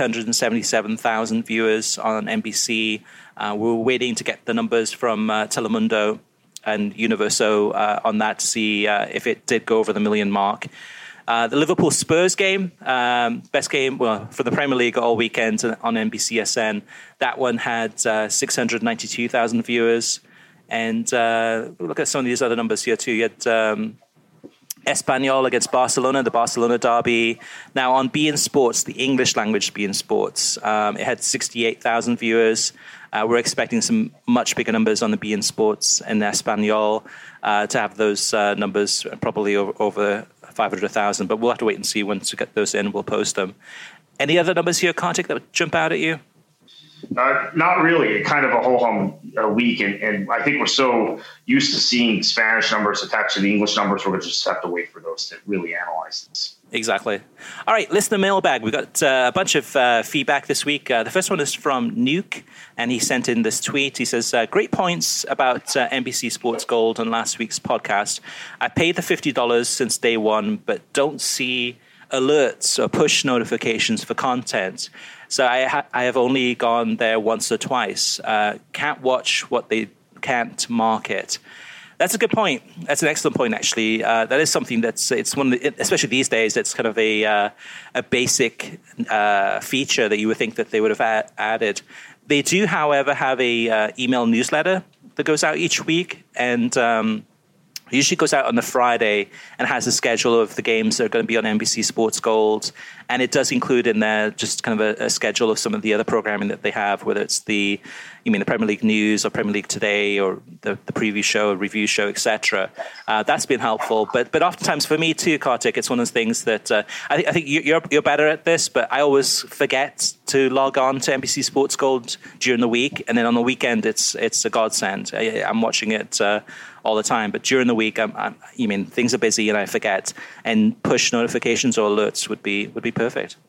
877,000 viewers on NBC. We were waiting to get the numbers from Telemundo and Universo on that to see if it did go over the million mark. The Liverpool Spurs game, best game for the Premier League all weekend on NBCSN. That one had 692,000 viewers. And look at some of these other numbers here too. You had Espanyol against Barcelona, the Barcelona derby. Now on beIN Sports, the English language beIN Sports, it had 68,000 viewers. We're expecting some much bigger numbers on the beIN Sports and Espanyol to have those numbers probably over 500,000. But we'll have to wait and see once we get those in. We'll post them. Any other numbers here, Kartik, that would jump out at you? Not really. Kind of a whole week, and I think we're so used to seeing Spanish numbers attached to the English numbers, we're going to just have to wait for those to really analyze this. Exactly. All right, listener mailbag. We've got a bunch of feedback this week. The first one is from Nuke, and he sent in this tweet. He says, great points about NBC Sports Gold on last week's podcast. I paid the $50 since day one, but don't see alerts or push notifications for content. So I have only gone there once or twice. Can't watch what they can't market. That's a good point. That's an excellent point, actually. That is something it's one of the, especially these days, it's kind of a basic feature that you would think that they would have added. They do, however, have a email newsletter that goes out each week, and usually goes out on the Friday and has a schedule of the games that are going to be on NBC Sports Gold. And it does include in there just kind of a schedule of some of the other programming that they have, whether it's the Premier League News or Premier League Today or the preview show, review show, etc. That's been helpful. But oftentimes for me too, Kartik, it's one of those things that I think you're better at this, but I always forget to log on to NBC Sports Gold during the week. And then on the weekend, it's a godsend. I'm watching it all the time, but during the week, things are busy and I forget. And push notifications or alerts would be perfect.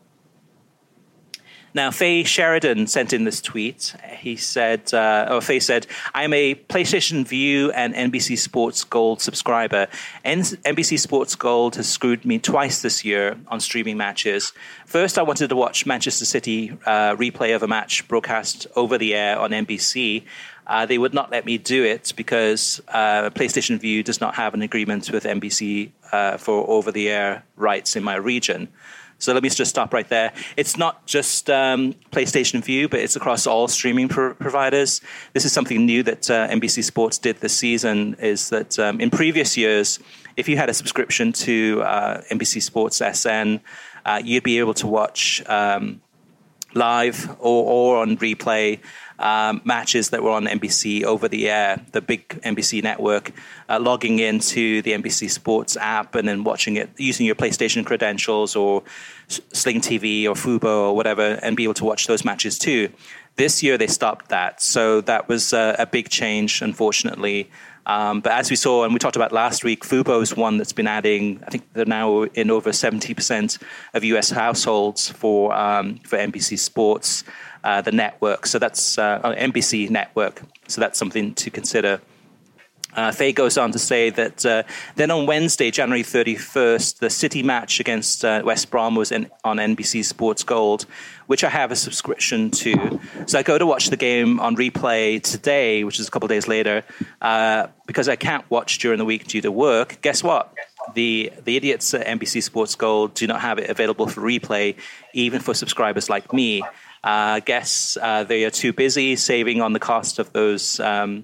Now, Faye Sheridan sent in this tweet. He said, Faye said, I'm a PlayStation Vue and NBC Sports Gold subscriber. NBC Sports Gold has screwed me twice this year on streaming matches. First, I wanted to watch Manchester City replay of a match broadcast over the air on NBC. They would not let me do it because PlayStation Vue does not have an agreement with NBC for over-the-air rights in my region. So let me just stop right there. It's not just PlayStation Vue, but it's across all streaming providers. This is something new that NBC Sports did this season, is that in previous years, if you had a subscription to NBC Sports SN, you'd be able to watch live or on replay matches that were on NBC over the air, the big NBC network, logging into the NBC Sports app and then watching it using your PlayStation credentials or Sling TV or Fubo or whatever, and be able to watch those matches too. This year they stopped that, so that was a big change, unfortunately. But as we saw, and we talked about last week, Fubo is one that's been adding, I think they're now in over 70% of US households for NBC Sports, the network. So that's NBC network. So that's something to consider. Faye goes on to say that then on Wednesday, January 31st, the City match against West Brom was on NBC Sports Gold, which I have a subscription to. So I go to watch the game on replay today, which is a couple of days later, because I can't watch during the week due to work. Guess what? The idiots at NBC Sports Gold do not have it available for replay, even for subscribers like me. Guess they are too busy saving on the cost of those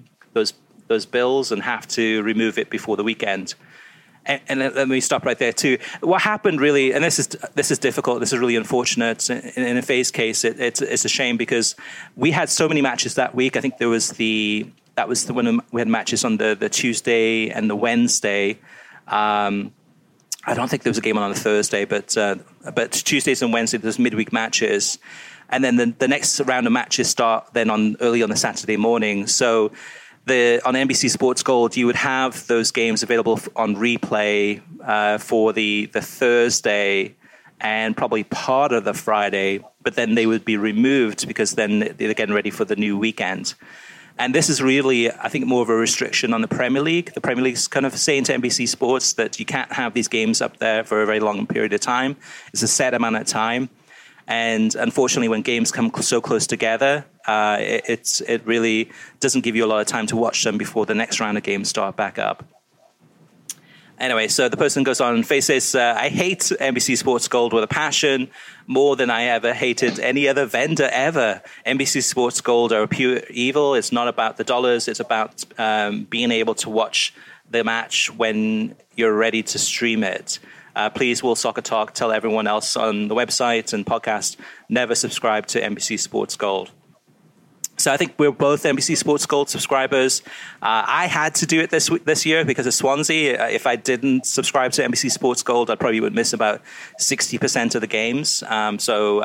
bills and have to remove it before the weekend. And let me stop right there too. What happened really, and this is difficult. This is really unfortunate. In Faye's case, it's a shame because we had so many matches that week. I think that was when we had matches on the Tuesday and the Wednesday. I don't think there was a game on the Thursday, but Tuesdays and Wednesdays there's midweek matches, and then the next round of matches start then early on the Saturday morning. So on NBC Sports Gold, you would have those games available on replay for the Thursday and probably part of the Friday, but then they would be removed because then they're getting ready for the new weekend. And this is really, I think, more of a restriction on the Premier League. The Premier League's kind of saying to NBC Sports that you can't have these games up there for a very long period of time. It's a set amount of time. And unfortunately, when games come so close together, it really doesn't give you a lot of time to watch them before the next round of games start back up. Anyway, so the person goes on and says, I hate NBC Sports Gold with a passion, more than I ever hated any other vendor ever. NBC Sports Gold are pure evil. It's not about the dollars. It's about being able to watch the match when you're ready to stream it. Please, World Soccer Talk, tell everyone else on the website and podcast, never subscribe to NBC Sports Gold. So I think we're both NBC Sports Gold subscribers. I had to do it this year because of Swansea. If I didn't subscribe to NBC Sports Gold, I probably would miss about 60% of the games. I'm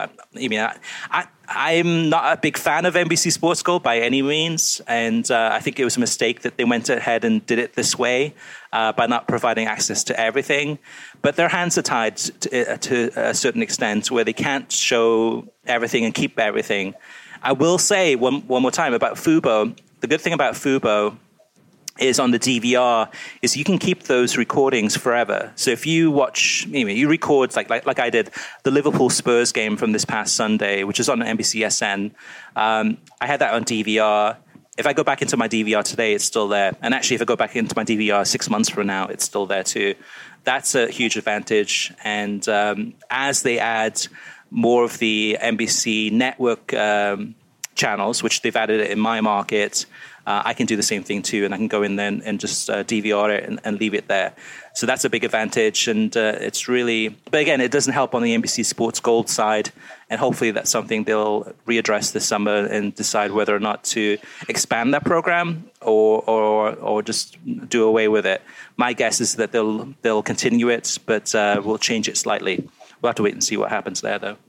not a big fan of NBC Sports Gold by any means, and I think it was a mistake that they went ahead and did it this way by not providing access to everything. But their hands are tied to a certain extent where they can't show everything and keep everything. I will say one more time about Fubo. The good thing about Fubo is on the DVR is you can keep those recordings forever. So if you watch, you record like I did the Liverpool Spurs game from this past Sunday, which is on NBCSN. I had that on DVR. If I go back into my DVR today, it's still there. And actually, if I go back into my DVR 6 months from now, it's still there too. That's a huge advantage. And as they add more of the NBC network channels, which they've added in my market, I can do the same thing too, and I can go in there and just DVR it and leave it there. So that's a big advantage, and it's really... But again, it doesn't help on the NBC Sports Gold side, and hopefully that's something they'll readdress this summer and decide whether or not to expand that program or just do away with it. My guess is that they'll continue it, but we'll change it slightly. We'll have to wait and see what happens there, though.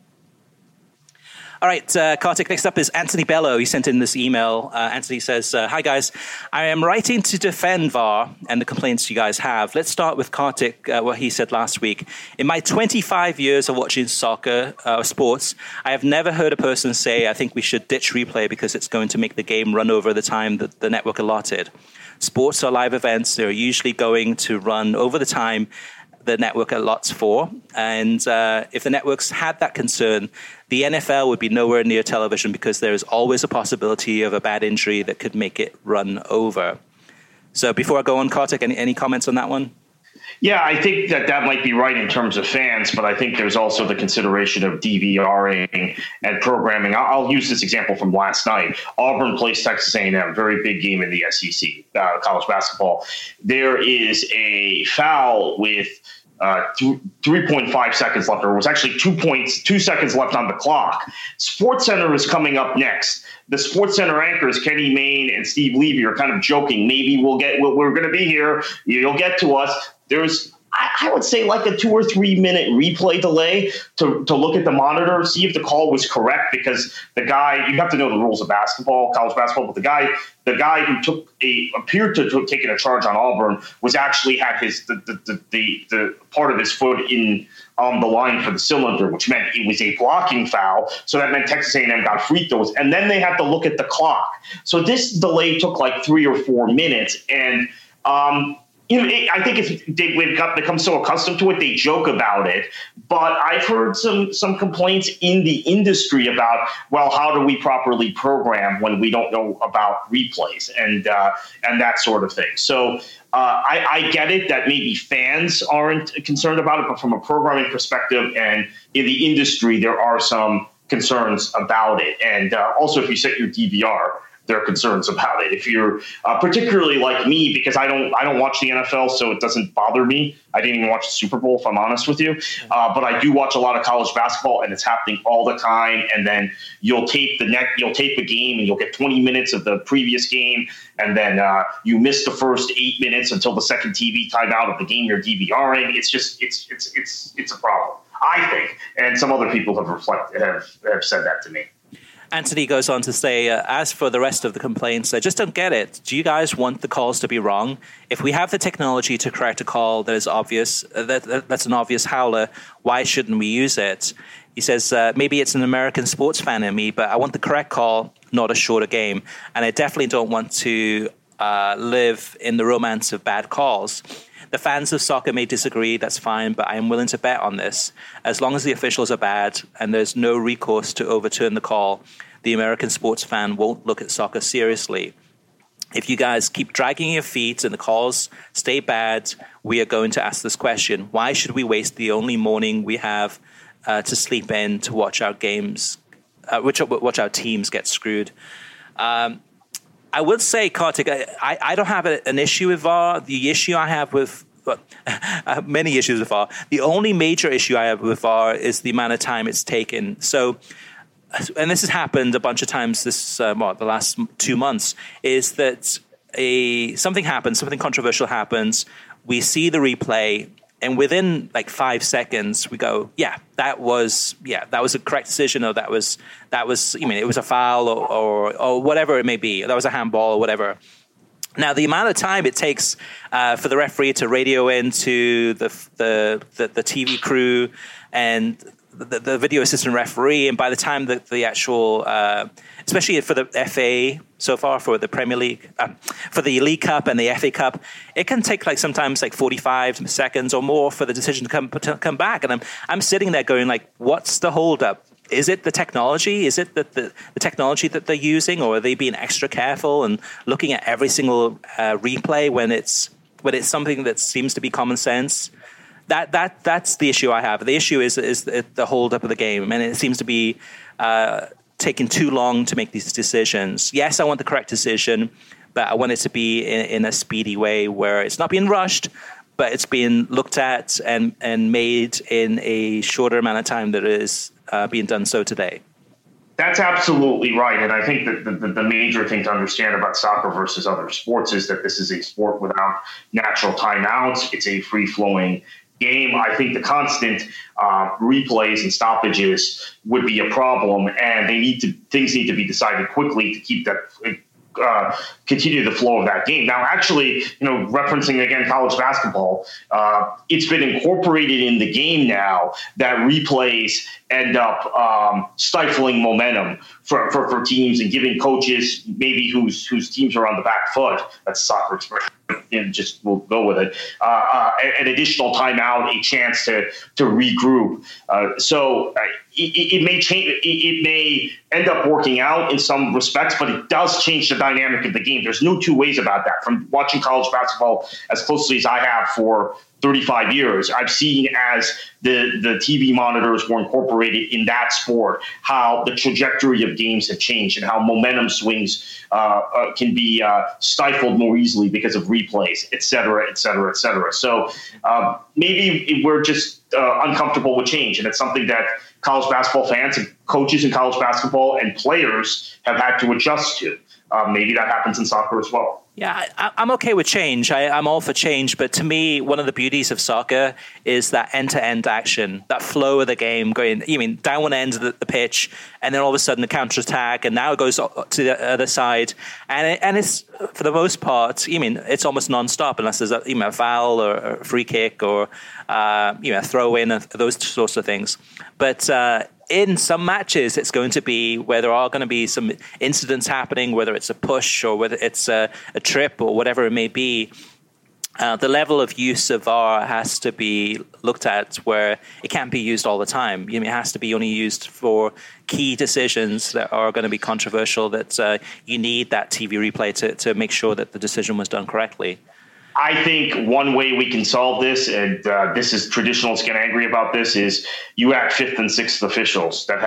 All right, Kartik, next up is Anthony Bello. He sent in this email. Anthony says, hi, guys. I am writing to defend VAR and the complaints you guys have. Let's start with Kartik, what he said last week. In my 25 years of watching soccer, sports, I have never heard a person say, I think we should ditch replay because it's going to make the game run over the time that the network allotted. Sports are live events. They're usually going to run over the time the network allots for. And if the networks had that concern, the NFL would be nowhere near television because there is always a possibility of a bad injury that could make it run over. So before I go on, Kartik, any comments on that one? Yeah, I think that might be right in terms of fans, but I think there's also the consideration of DVRing and programming. I'll use this example from last night. Auburn plays Texas A&M, very big game in the SEC, college basketball. There is a foul with 3.5 seconds left, or it was actually 2 seconds left on the clock. SportsCenter is coming up next. The SportsCenter anchors, Kenny Mayne and Steve Levy, are kind of joking. Maybe we're going to be here. You'll get to us. There's, I would say, like a 2 or 3 minute replay delay to look at the monitor, see if the call was correct, because the guy, you have to know the rules of basketball, college basketball, but the guy who appeared to have taken a charge on Auburn was actually had the part of his foot in the line for the cylinder, which meant it was a blocking foul. So that meant Texas A&M got free throws, and then they had to look at the clock. So this delay took like 3 or 4 minutes, and I think they've become so accustomed to it, they joke about it. But I've heard some complaints in the industry about, well, how do we properly program when we don't know about replays and that sort of thing. So I get it that maybe fans aren't concerned about it, but from a programming perspective and in the industry, there are some concerns about it. And also, if you set your DVR, there are concerns about it. If you're particularly like me, because I don't watch the NFL, so it doesn't bother me. I didn't even watch the Super Bowl, if I'm honest with you. But I do watch a lot of college basketball, and it's happening all the time. And then you'll tape a game, and you'll get 20 minutes of the previous game, and then you miss the first 8 minutes until the second TV timeout of the game you're DVRing. It's just it's a problem, I think. And some other people have said that to me. Anthony goes on to say, as for the rest of the complaints, I just don't get it. Do you guys want the calls to be wrong? If we have the technology to correct a call that is obvious, that's an obvious howler, why shouldn't we use it? He says, maybe it's an American sports fan in me, but I want the correct call, not a shorter game. And I definitely don't want to live in the romance of bad calls. The fans of soccer may disagree, that's fine, but I am willing to bet on this. As long as the officials are bad and there's no recourse to overturn the call, the American sports fan won't look at soccer seriously. if you guys keep dragging your feet and the calls stay bad, we are going to ask this question. Why should we waste the only morning we have to sleep in to watch our games, watch our teams get screwed? I would say, Kartik, I don't have an issue with VAR. The issue I have with many issues with VAR. The only major issue I have with VAR is the amount of time it's taken. So, and this has happened a bunch of times the last 2 months, is that something happens, something controversial happens, we see the replay, and within like 5 seconds we go, that was a correct decision, or that was it was a foul or whatever it may be. That was a handball or whatever. Now, the amount of time it takes for the referee to radio into the TV crew and the video assistant referee, and by the time that the actual, especially for the FA so far, for the Premier League, for the League Cup and the FA Cup, it can take sometimes 45 seconds or more for the decision to come back. And I'm sitting there going what's the holdup? Is it the technology? Is it the technology that they're using, or are they being extra careful and looking at every single replay when it's something that seems to be common sense? That's the issue I have. The issue is the hold up of the game, and it seems to be taking too long to make these decisions. Yes, I want the correct decision, but I want it to be in a speedy way where it's not being rushed, but it's being looked at and made in a shorter amount of time that it is being done so today. That's absolutely right. And I think that the major thing to understand about soccer versus other sports is that this is a sport without natural timeouts. It's a free-flowing game. I think the constant replays and stoppages would be a problem, and things need to be decided quickly to keep that continue the flow of that game. Now, actually, referencing again college basketball, it's been incorporated in the game now that replays end up stifling momentum for teams and giving coaches maybe whose teams are on the back foot. That's a soccer expression, and just we'll go with it. An additional timeout, a chance to regroup. So it may change. It may end up working out in some respects, but it does change the dynamic of the game. There's no two ways about that. From watching college basketball as closely as I have for 35 years, I've seen as the TV monitors were incorporated in that sport, how the trajectory of games have changed and how momentum swings can be stifled more easily because of replays, et cetera, et cetera, et cetera. So maybe we're just uncomfortable with change, and it's something that college basketball fans and coaches in college basketball and players have had to adjust to. Maybe that happens in soccer as well. Yeah, I'm okay with change. I'm all for change. But to me, one of the beauties of soccer is that end-to-end action, that flow of the game going, down one end of the pitch, and then all of a sudden the counter-attack, and now it goes to the other side. And it's, for the most part, it's almost non-stop unless there's a foul or a free kick or a throw-in, those sorts of things. But in some matches, it's going to be where there are going to be some incidents happening, whether it's a push or whether it's a trip or whatever it may be. The level of use of VAR has to be looked at where it can't be used all the time. It has to be only used for key decisions that are going to be controversial, that you need that TV replay to make sure that the decision was done correctly. I think one way we can solve this, and this is traditionalists get angry about this, is you add fifth and sixth officials that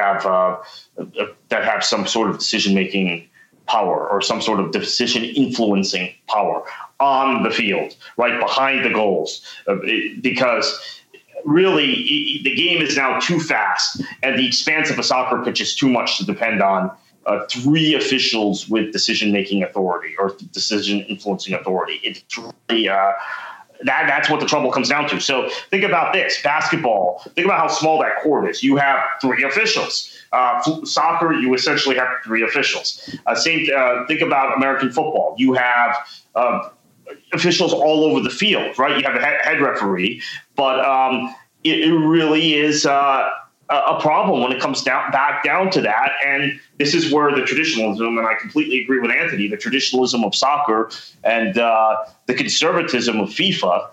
have some sort of decision-making power or some sort of decision-influencing power on the field, right behind the goals, because really the game is now too fast, and the expanse of a soccer pitch is too much to depend on three officials with decision-making authority or decision-influencing authority. It's really, that's what the trouble comes down to. So think about this. Basketball, think about how small that court is. You have three officials. Soccer, you essentially have three officials. Think about American football. You have officials all over the field, right? You have a head referee, but it really is a problem when it comes back down to that. And this is where the traditionalism, and I completely agree with Anthony, the traditionalism of soccer and the conservatism of FIFA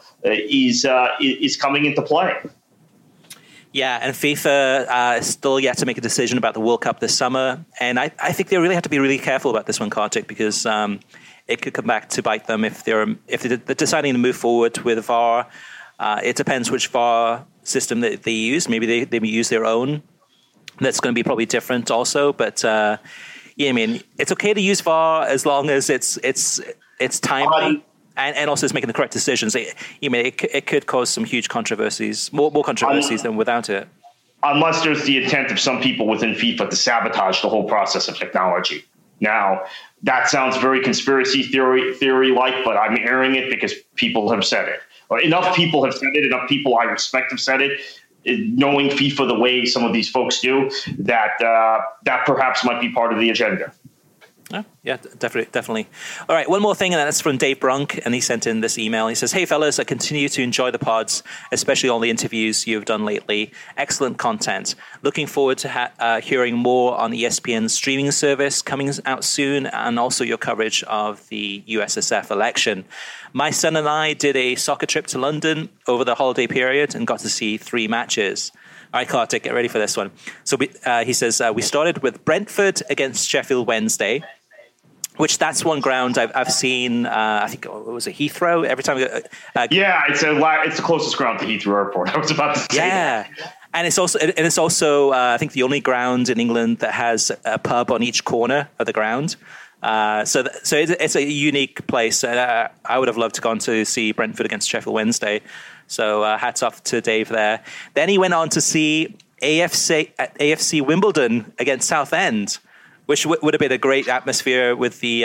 is coming into play. Yeah, and FIFA is still yet to make a decision about the World Cup this summer. And I think they really have to be really careful about this one, Kartik, because it could come back to bite them if they're deciding to move forward with VAR. It depends which VAR system that they use. Maybe they use their own. That's going to be probably different also. But I mean, it's okay to use VAR as long as it's timely. And also it's making the correct decisions. It could cause some huge controversies, more controversies than without it. Unless there's the intent of some people within FIFA to sabotage the whole process of technology. Now, that sounds very conspiracy theory-like, but I'm airing it because people have said it. Or enough people have said it, enough people I respect have said it, knowing FIFA the way some of these folks do, that perhaps might be part of the agenda. Yeah, definitely. All right, one more thing, and that's from Dave Brunk, and he sent in this email. He says, "Hey, fellas, I continue to enjoy the pods, especially all the interviews you've done lately. Excellent content. Looking forward to hearing more on ESPN's streaming service coming out soon, and also your coverage of the USSF election. My son and I did a soccer trip to London over the holiday period and got to see 3 matches. All right, Kartik, get ready for this one. So he says, we started with Brentford against Sheffield Wednesday, which that's one ground I've seen. I think it was a Heathrow. Every time, it's the closest ground to Heathrow Airport. I was about to say. Yeah, that. And it's also I think the only ground in England that has a pub on each corner of the ground. So it's a unique place. I would have loved to gone to see Brentford against Sheffield Wednesday. So hats off to Dave there. Then he went on to see AFC Wimbledon against Southend, which would have been a great atmosphere with the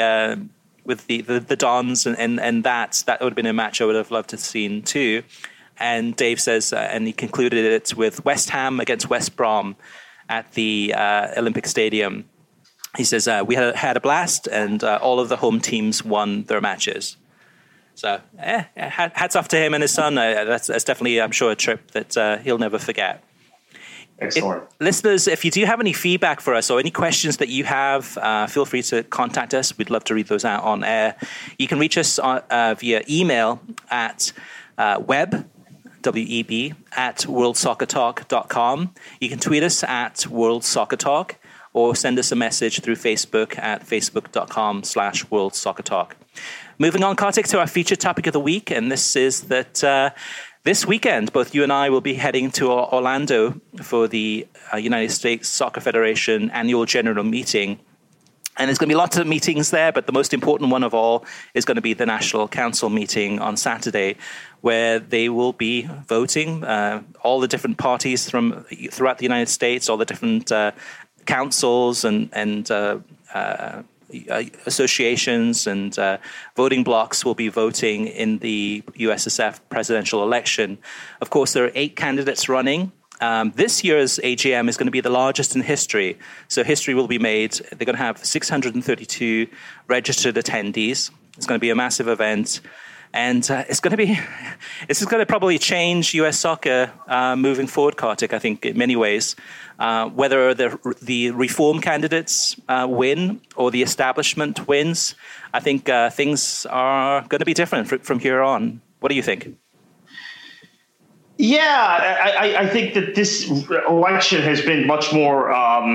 Dons and that would have been a match I would have loved to have seen too. And Dave says, and he concluded it with West Ham against West Brom at the Olympic Stadium. He says, we had a blast, and all of the home teams won their matches. So hats off to him and his son. That's definitely, I'm sure, a trip that he'll never forget. Excellent. Listeners, if you do have any feedback for us or any questions that you have, feel free to contact us. We'd love to read those out on air. You can reach us via email at web, W-E-B, at worldsoccertalk.com. You can tweet us at worldsoccertalk or send us a message through Facebook at facebook.com/worldsoccertalk. Moving on, Kartik, to our featured topic of the week, and this is that this weekend, both you and I will be heading to Orlando for the United States Soccer Federation annual general meeting. And there's going to be lots of meetings there, but the most important one of all is going to be the National Council meeting on Saturday, where they will be voting all the different parties throughout the United States, all the different councils and associations and voting blocs will be voting in the USSF presidential election. Of course, there are 8 candidates running. This year's AGM is going to be the largest in history. So history will be made. They're going to have 632 registered attendees. It's going to be a massive event. And this is going to probably change US soccer moving forward, Kartik, I think, in many ways. Whether the reform candidates win or the establishment wins, I think things are going to be different from here on. What do you think? Yeah, I think that this election has been much more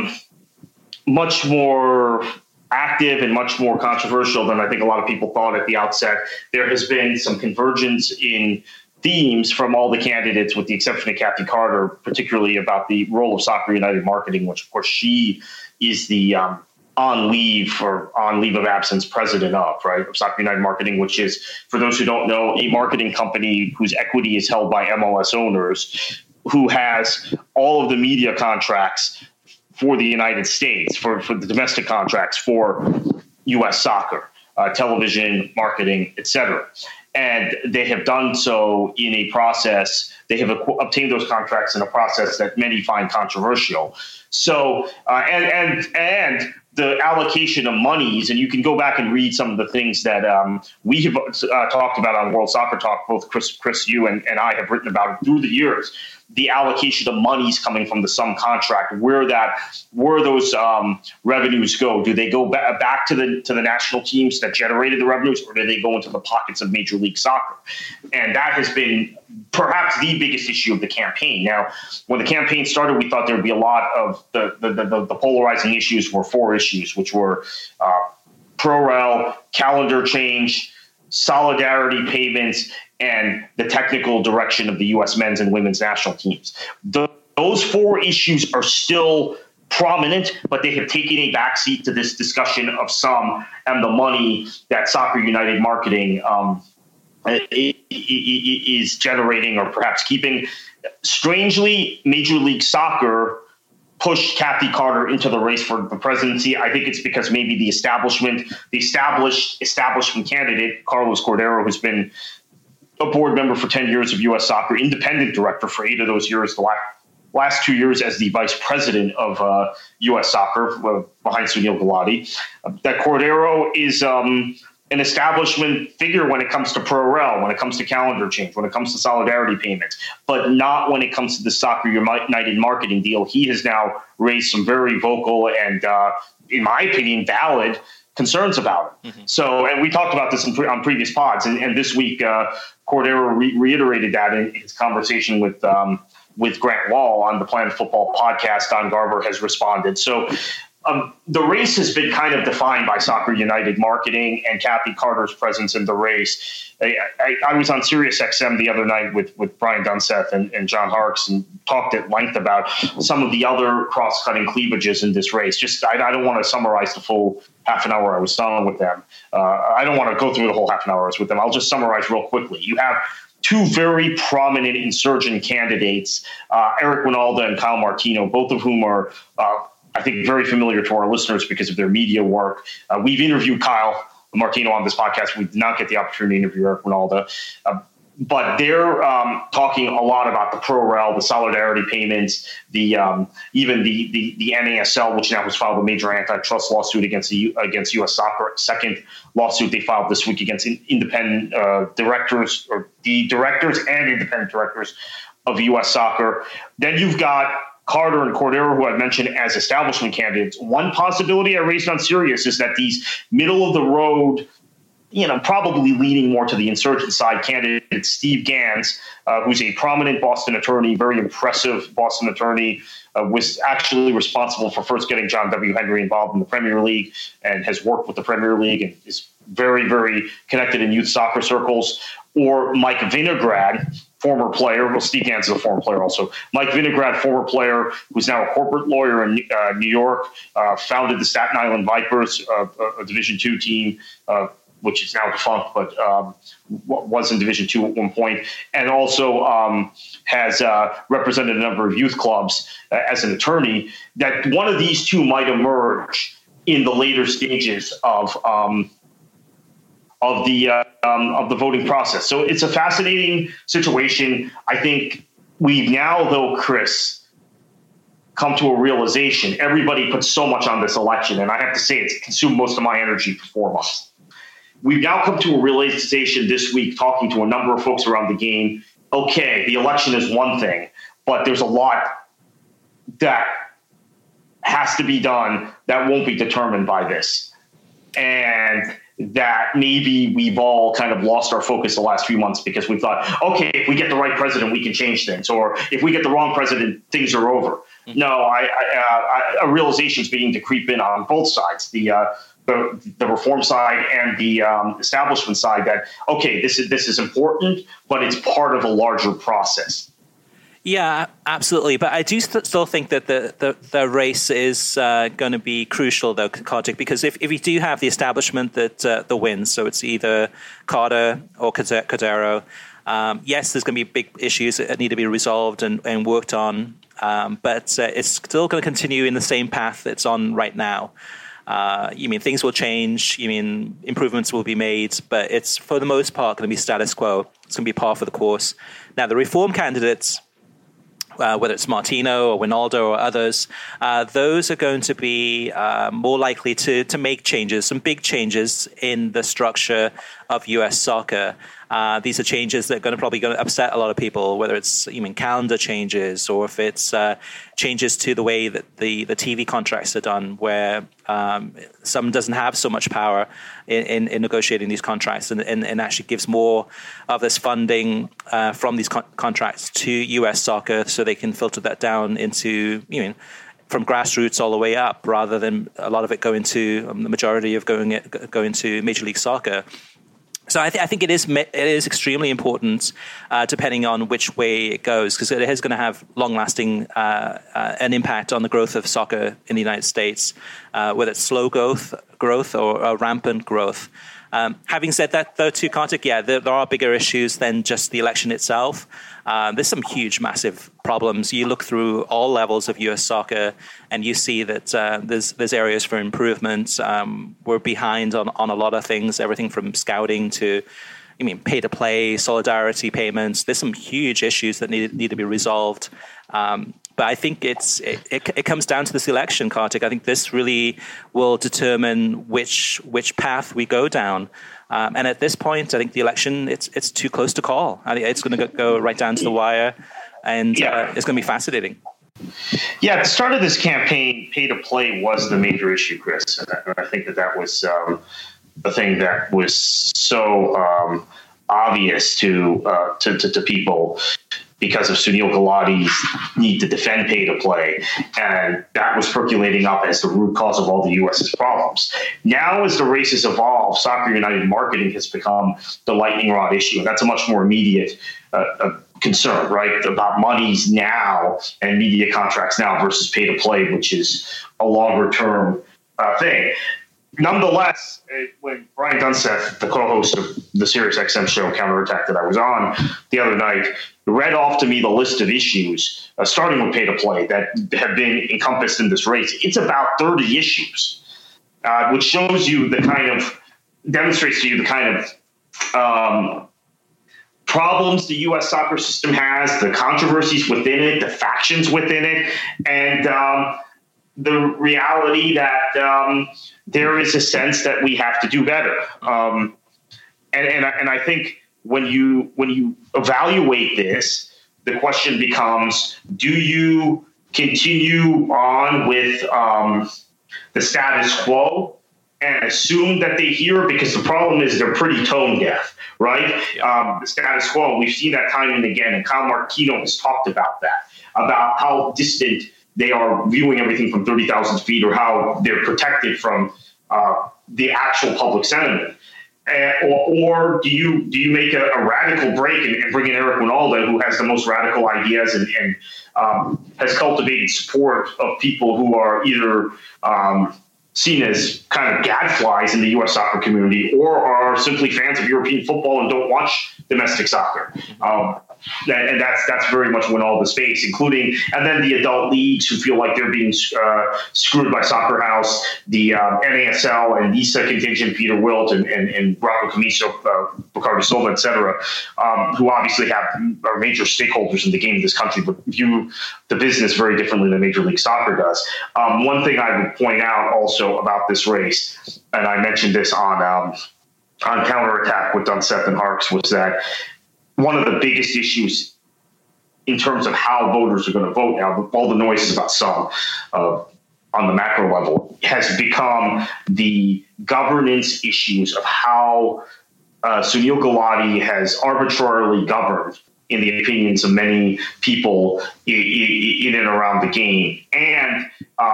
active and much more controversial than I think a lot of people thought at the outset. There has been some convergence in themes from all the candidates, with the exception of Kathy Carter, particularly about the role of Soccer United marketing, which, of course, she is the on leave of absence president of Soccer United marketing, which is, for those who don't know, a marketing company whose equity is held by MLS owners, who has all of the media contracts for the United States, for the domestic contracts for U.S. soccer, television, marketing, etc. And they have done so in a process. They have obtained those contracts in a process that many find controversial. So, and the allocation of monies, and you can go back and read some of the things that we have talked about on World Soccer Talk. Both Chris, you and I have written about it through the years. The allocation of monies coming from the sum contract, where those revenues go. Do they go back to the national teams that generated the revenues, or do they go into the pockets of Major League Soccer? And that has been perhaps the biggest issue of the campaign. Now, when the campaign started, we thought there would be a lot of the polarizing issues were 4 issues, which were pro-rel, calendar change, solidarity payments, and the technical direction of the U.S. men's and women's national teams. Those 4 issues are still prominent, but they have taken a backseat to this discussion of some and the money that Soccer United marketing is generating or perhaps keeping. Strangely, Major League Soccer pushed Kathy Carter into the race for the presidency. I think it's because maybe the establishment candidate, Carlos Cordero, who's been a board member for 10 years of U.S. Soccer, independent director for 8 of those years, the last 2 years as the vice president of U.S. Soccer behind Sunil Gulati, that Cordero is an establishment figure when it comes to pro-rel, when it comes to calendar change, when it comes to solidarity payments, but not when it comes to the Soccer United marketing deal. He has now raised some very vocal and, in my opinion, valid concerns about it. Mm-hmm. So, and we talked about this on previous pods, and this week Cordero reiterated that in his conversation with Grant Wall on the Planet Football podcast. Don Garber has responded. So the race has been kind of defined by Soccer United marketing and Kathy Carter's presence in the race. I was on Sirius XM the other night with Brian Dunseth and John Harkes and talked at length about some of the other cross-cutting cleavages in this race. Just I don't want to summarize the full half an hour I was on with them. I don't want to go through the whole half an hour I was with them. I'll just summarize real quickly. You have 2 very prominent insurgent candidates, Eric Winalda and Kyle Martino, both of whom are I think very familiar to our listeners because of their media work. We've interviewed Kyle Martino on this podcast. We did not get the opportunity to interview Eric Winalda. But they're talking a lot about the pro-rel, the solidarity payments, even the NASL, which now has filed a major antitrust lawsuit against U.S. Soccer. Second lawsuit they filed this week against independent directors, or the directors and independent directors of U.S. Soccer. Then you've got Carter and Cordero, who I've mentioned as establishment candidates. One possibility I raised on Sirius is that these middle-of-the-road, probably leaning more to the insurgent side candidate, Steve Gans, who's a prominent Boston attorney, very impressive Boston attorney, was actually responsible for first getting John W. Henry involved in the Premier League and has worked with the Premier League and is very, very connected in youth soccer circles. Or Mike Vinograd, former player. Well, Steve Gans is a former player also. Mike Vinograd, former player, who's now a corporate lawyer in New York, founded the Staten Island Vipers, a Division II team, which is now defunct, but was in Division II at one point, and also has represented a number of youth clubs as an attorney. That one of these 2 might emerge in the later stages of the voting process. So it's a fascinating situation. I think we've now, though, Chris, come to a realization. Everybody puts so much on this election, and I have to say it's consumed most of my energy for 4 months. We've now come to a realization this week, talking to a number of folks around the game. Okay, the election is one thing, but there's a lot that has to be done that won't be determined by this. And that maybe we've all kind of lost our focus the last few months because we thought, okay, if we get the right president, we can change things. Or if we get the wrong president, things are over. Mm-hmm. No, a realization is beginning to creep in on both sides, the reform side and the establishment side, that, okay, this is important, but it's part of a larger process. Yeah, absolutely. But I do still think that the race is going to be crucial, though, Kartik, because if you do have the establishment that wins, so it's either Carter or Cordero, yes, there's going to be big issues that need to be resolved and worked on, but it's still going to continue in the same path it's on right now. You mean things will change, you mean improvements will be made, but it's for the most part going to be status quo. It's going to be par for the course. Now, the reform candidates, whether it's Martino or Winalda or others, those are going to be more likely to make changes, some big changes in the structure of U.S. soccer. These are changes that are probably going to upset a lot of people, whether it's even calendar changes or if it's changes to the way that the TV contracts are done, where some doesn't have so much power in negotiating these contracts and actually gives more of this funding from these contracts to U.S. soccer so they can filter that down into, from grassroots all the way up, rather than a lot of it going to the majority of going to Major League Soccer. So I think it is extremely important, depending on which way it goes, because it is going to have long-lasting an impact on the growth of soccer in the United States, whether it's slow growth or rampant growth. Having said that, though, too, Kartik, there are bigger issues than just the election itself. There's some huge, massive problems. You look through all levels of U.S. soccer, and you see that there's areas for improvement. We're behind on a lot of things, everything from scouting to, pay to play, solidarity payments. There's some huge issues that need to be resolved. But I think it comes down to this election, Kartik. I think this really will determine which path we go down. And at this point, I think the election, it's too close to call. I think it's going to go right down to the wire, and it's going to be fascinating. Yeah, at the start of this campaign, pay to play was the major issue, Chris. And I think that was the thing that was so obvious to people, because of Sunil Gulati's need to defend pay to play. And that was percolating up as the root cause of all the US's problems. Now, as the race has evolved, Soccer United marketing has become the lightning rod issue. And that's a much more immediate concern, right? About monies now and media contracts now versus pay to play, which is a longer term thing. Nonetheless, when Brian Dunseth, the co-host of the SiriusXM show Counterattack that I was on the other night, read off to me the list of issues, starting with pay-to-play, that have been encompassed in this race. It's about 30 issues, which shows you demonstrates to you the kind of problems the U.S. soccer system has, the controversies within it, the factions within it, and the reality that there is a sense that we have to do better. And I think when you evaluate this, the question becomes: do you continue on with the status quo and assume that they hear? Because the problem is they're pretty tone deaf, right? Yeah. The status quo, we've seen that time and again, and Kyle Martino has talked about that, about how distant they are viewing everything from 30,000 feet, or how they're protected from the actual public sentiment. Or do you make a radical break and bring in Eric Winalda, who has the most radical ideas and has cultivated support of people who are either seen as kind of gadflies in the U.S. soccer community, or are simply fans of European football and don't watch domestic soccer. And that's very much Winalda's space, including, and then the adult leagues who feel like they're being screwed by Soccer House, the NASL and NISA contingent, Peter Wilt and Rocco Camiso, Ricardo Silva, et cetera, who obviously are major stakeholders in the game of this country, but view the business very differently than Major League Soccer does. One thing I would point out also about this race, and I mentioned this on Counterattack with Dunseth and Harks, was that one of the biggest issues in terms of how voters are going to vote now, all the noise is about some on the macro level, has become the governance issues of how Sunil Gulati has arbitrarily governed, in the opinions of many people in and around the game, and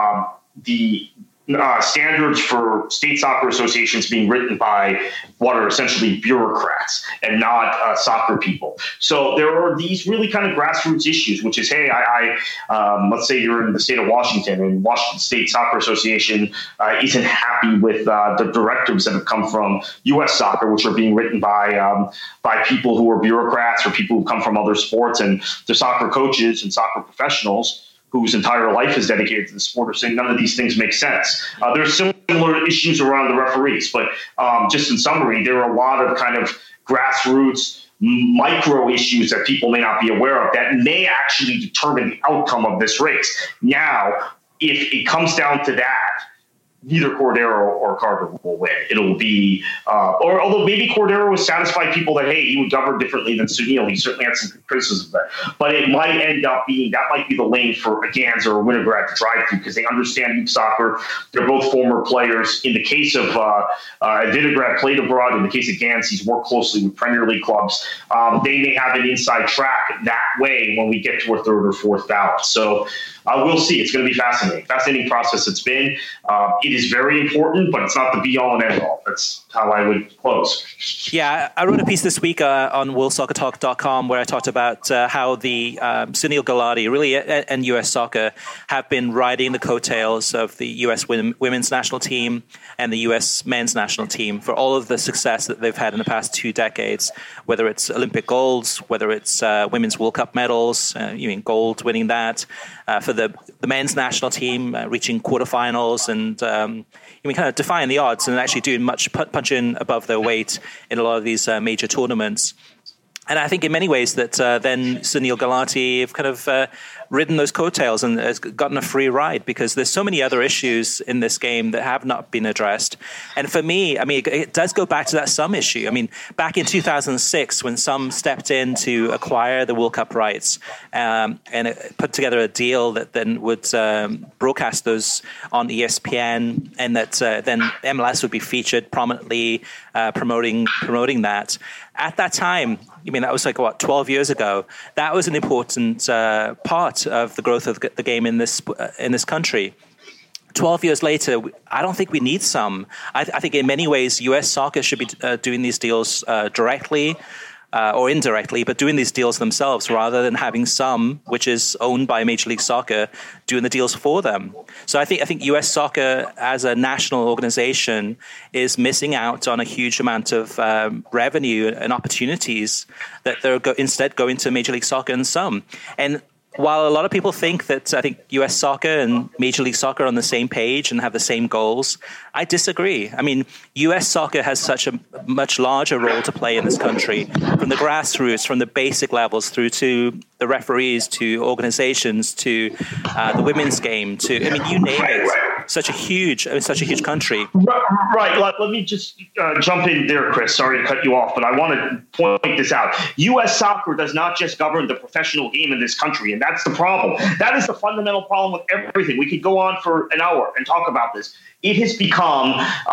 the standards for state soccer associations being written by what are essentially bureaucrats and not soccer people. So there are these really kind of grassroots issues, which is, hey, let's say you're in the state of Washington, and Washington State Soccer Association isn't happy with the directives that have come from U.S. soccer, which are being written by people who are bureaucrats or people who come from other sports, and the soccer coaches and soccer professionals whose entire life is dedicated to the sport are saying none of these things make sense. There's similar issues around the referees, but just in summary, there are a lot of kind of grassroots micro issues that people may not be aware of that may actually determine the outcome of this race. Now, if it comes down to that, neither Cordero or Carter will win. It'll be, or although maybe Cordero was satisfied people that, hey, he would govern differently than Sunil. He certainly had some criticism of that. But it might end up being, that might be the lane for a Gans or a Winograd to drive through, because they understand youth soccer. They're both former players. In the case of Winograd, played abroad. In the case of Gans, he's worked closely with Premier League clubs. They may have an inside track that way when we get to a third or fourth ballot. So we'll see. It's going to be fascinating process it's been. It is very important, but it's not the be all and end all. That's how I would close. Yeah, I wrote a piece this week on WorldSoccerTalk.com where I talked about how the Sunil Gulati really and U.S. Soccer have been riding the coattails of the U.S. women's national team and the U.S. men's national team for all of the success that they've had in the past 2 decades, whether it's Olympic golds, whether it's Women's World Cup medals, gold winning that, for the men's national team reaching quarterfinals and kind of defying the odds and actually doing much punching above their weight in a lot of these major tournaments. And I think in many ways that then Sunil Gulati have kind of ridden those coattails and has gotten a free ride because there's so many other issues in this game that have not been addressed. And for me, it does go back to that Sum issue. Back in 2006, when Sum stepped in to acquire the World Cup rights and it put together a deal that then would broadcast those on ESPN and that then MLS would be featured prominently promoting that. At that time, that was 12 years ago. That was an important part of the growth of the game in this country. 12 years later, I don't think we need Sum. I think in many ways, U.S. Soccer should be doing these deals directly or indirectly, but doing these deals themselves rather than having Sum, which is owned by Major League Soccer, doing the deals for them. So I think U.S. Soccer as a national organization is missing out on a huge amount of revenue and opportunities that they're instead going to Major League Soccer and Sum. And while a lot of people think that I think U.S. Soccer and Major League Soccer are on the same page and have the same goals, I disagree. U.S. Soccer has such a much larger role to play in this country, from the grassroots, from the basic levels through to the referees, to organizations, to the women's game, to you name it. Such a huge country. Right. Let me just jump in there, Chris. Sorry to cut you off, but I want to point this out. U.S. Soccer does not just govern the professional game in this country, and that's the problem. That is the fundamental problem with everything. We could go on for an hour and talk about this. It has become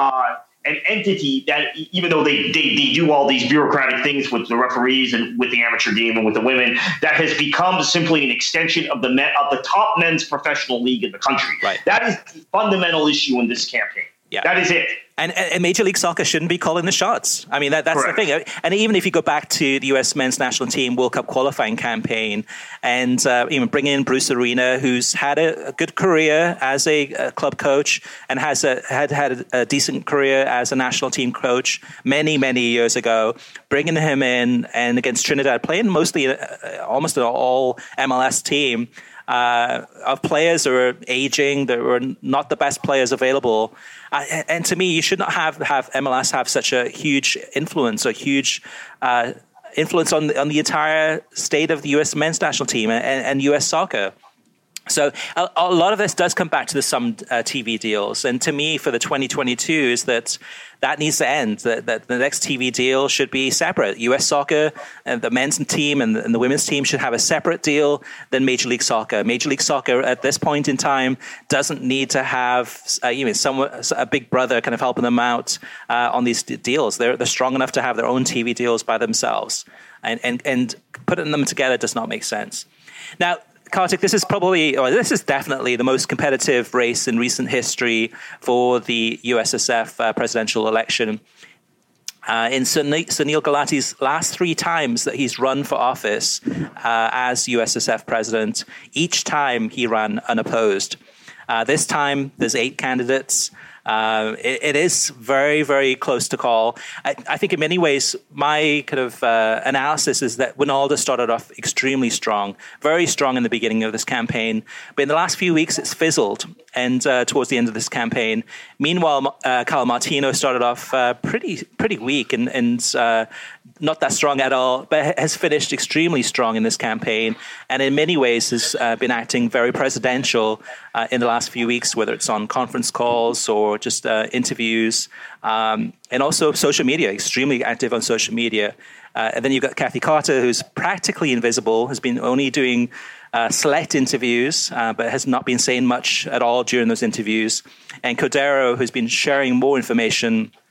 an entity that, even though they do all these bureaucratic things with the referees and with the amateur game and with the women, that has become simply an extension of the top men's professional league in the country. Right. That is the fundamental issue in this campaign. Yeah. That is it. And Major League Soccer shouldn't be calling the shots. That's Correct. The thing. And even if you go back to the U.S. men's national team World Cup qualifying campaign and even bring in Bruce Arena, who's had a good career as a club coach and had a decent career as a national team coach many, many years ago, bringing him in and against Trinidad, playing mostly almost an all MLS team, of players that are aging, that were not the best players available. And to me, you should not have MLS have such a huge influence, influence on the entire state of the U.S. men's national team and U.S. Soccer. So a lot of this does come back to the Sum TV deals. And to me, for the 2022, is that needs to end, that the next TV deal should be separate. U.S. Soccer and the men's team and the women's team should have a separate deal than Major League Soccer. Major League Soccer at this point in time doesn't need to have a big brother kind of helping them out on these deals. They're strong enough to have their own TV deals by themselves. And putting them together does not make sense. Now, Kartik, this is definitely the most competitive race in recent history for the USSF presidential election. In Sunil Gulati's last 3 times that he's run for office as USSF president, each time he ran unopposed. This time, there's 8 candidates. It is very, very close to call. I think in many ways, my kind of analysis is that Wynalda started off extremely strong, very strong in the beginning of this campaign. But in the last few weeks, it's fizzled. And towards the end of this campaign, meanwhile, Carlo Martino started off pretty weak and not that strong at all, but has finished extremely strong in this campaign. And in many ways has been acting very presidential in the last few weeks, whether it's on conference calls or just interviews, and also social media, extremely active on social media. And then you've got Kathy Carter, who's practically invisible, has been only doing select interviews, but has not been saying much at all during those interviews. And Cordero, who's been sharing more information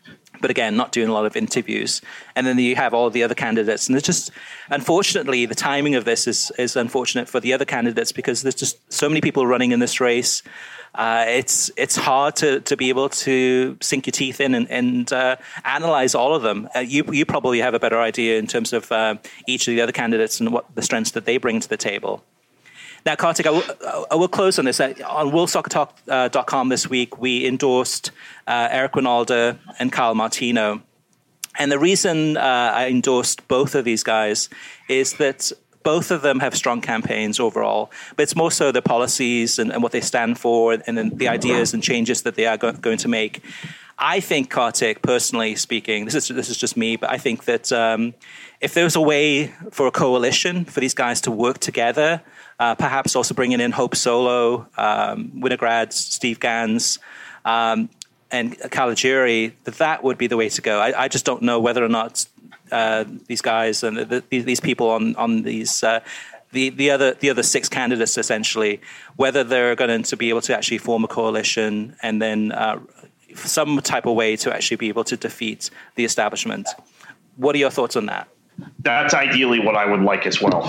but again, not doing a lot of interviews. And then you have all the other candidates. And it's just, unfortunately, the timing of this is unfortunate for the other candidates because there's just so many people running in this race. It's hard to be able to sink your teeth in and analyze all of them. You probably have a better idea in terms of each of the other candidates and what the strengths that they bring to the table. Now, Kartik, I will close on this. On WorldSoccerTalk.com this week, we endorsed Eric Rinaldo and Kyle Martino. And the reason I endorsed both of these guys is that both of them have strong campaigns overall, but it's more so the policies and what they stand for and then the ideas and changes that they are going to make. I think, Kartik, personally speaking, this is just me, but I think that if there was a way for a coalition for these guys to work together, perhaps also bringing in Hope Solo, Winograd, Steve Gans, and Caligiuri, that would be the way to go. I just don't know whether or not these guys and these people on these the other six candidates, essentially, whether they're going to be able to actually form a coalition and then some type of way to actually be able to defeat the establishment. What are your thoughts on that? That's ideally what I would like as well.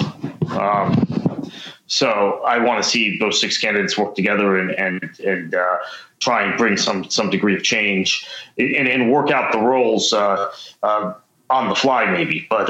So I want to see those six candidates work together and try and bring some degree of change and work out the roles on the fly, maybe. But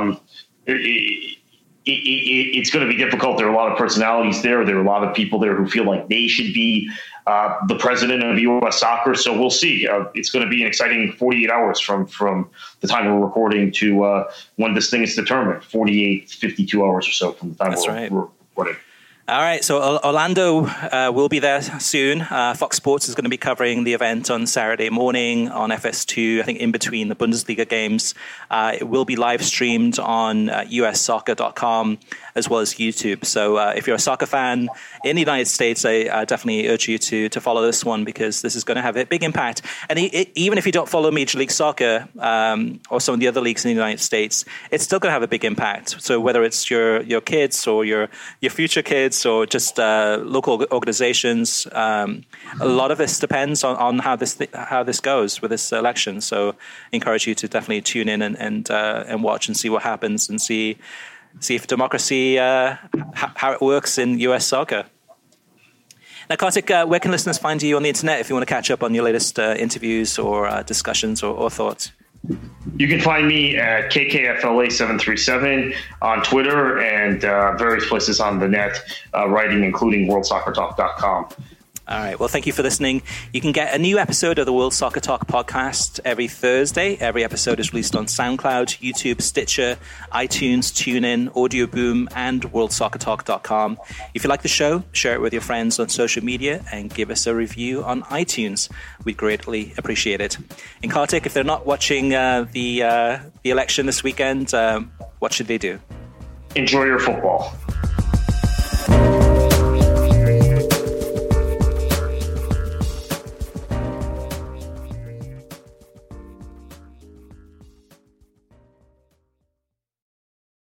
it's going to be difficult. There are a lot of personalities there. There are a lot of people there who feel like they should be the president of U.S. Soccer. So we'll see. It's going to be an exciting 48 hours from the time we're recording to when this thing is determined. 48, 52 hours or so from the time we're recording. All right, so Orlando will be there soon. Fox Sports is going to be covering the event on Saturday morning on FS2, I think in between the Bundesliga games. It will be live streamed on ussoccer.com as well as YouTube. So if you're a soccer fan in the United States, I definitely urge you to follow this one because this is going to have a big impact. And even if you don't follow Major League Soccer or some of the other leagues in the United States, it's still going to have a big impact. So whether it's your kids or your future kids, or just local organizations. A lot of this depends on how this goes with this election. So I encourage you to definitely tune in and watch and see what happens and see if democracy, how it works in US soccer. Now, Kartik, where can listeners find you on the internet if you want to catch up on your latest interviews or discussions or thoughts? You can find me at KKFLA737 on Twitter and various places on the net, writing, including WorldSoccerTalk.com. All right. Well, thank you for listening. You can get a new episode of the World Soccer Talk podcast every Thursday. Every episode is released on SoundCloud, YouTube, Stitcher, iTunes, TuneIn, Audio Boom, and WorldSoccerTalk.com. If you like the show, share it with your friends on social media and give us a review on iTunes. We'd greatly appreciate it. And Kartik, if they're not watching the election this weekend, what should they do? Enjoy your football.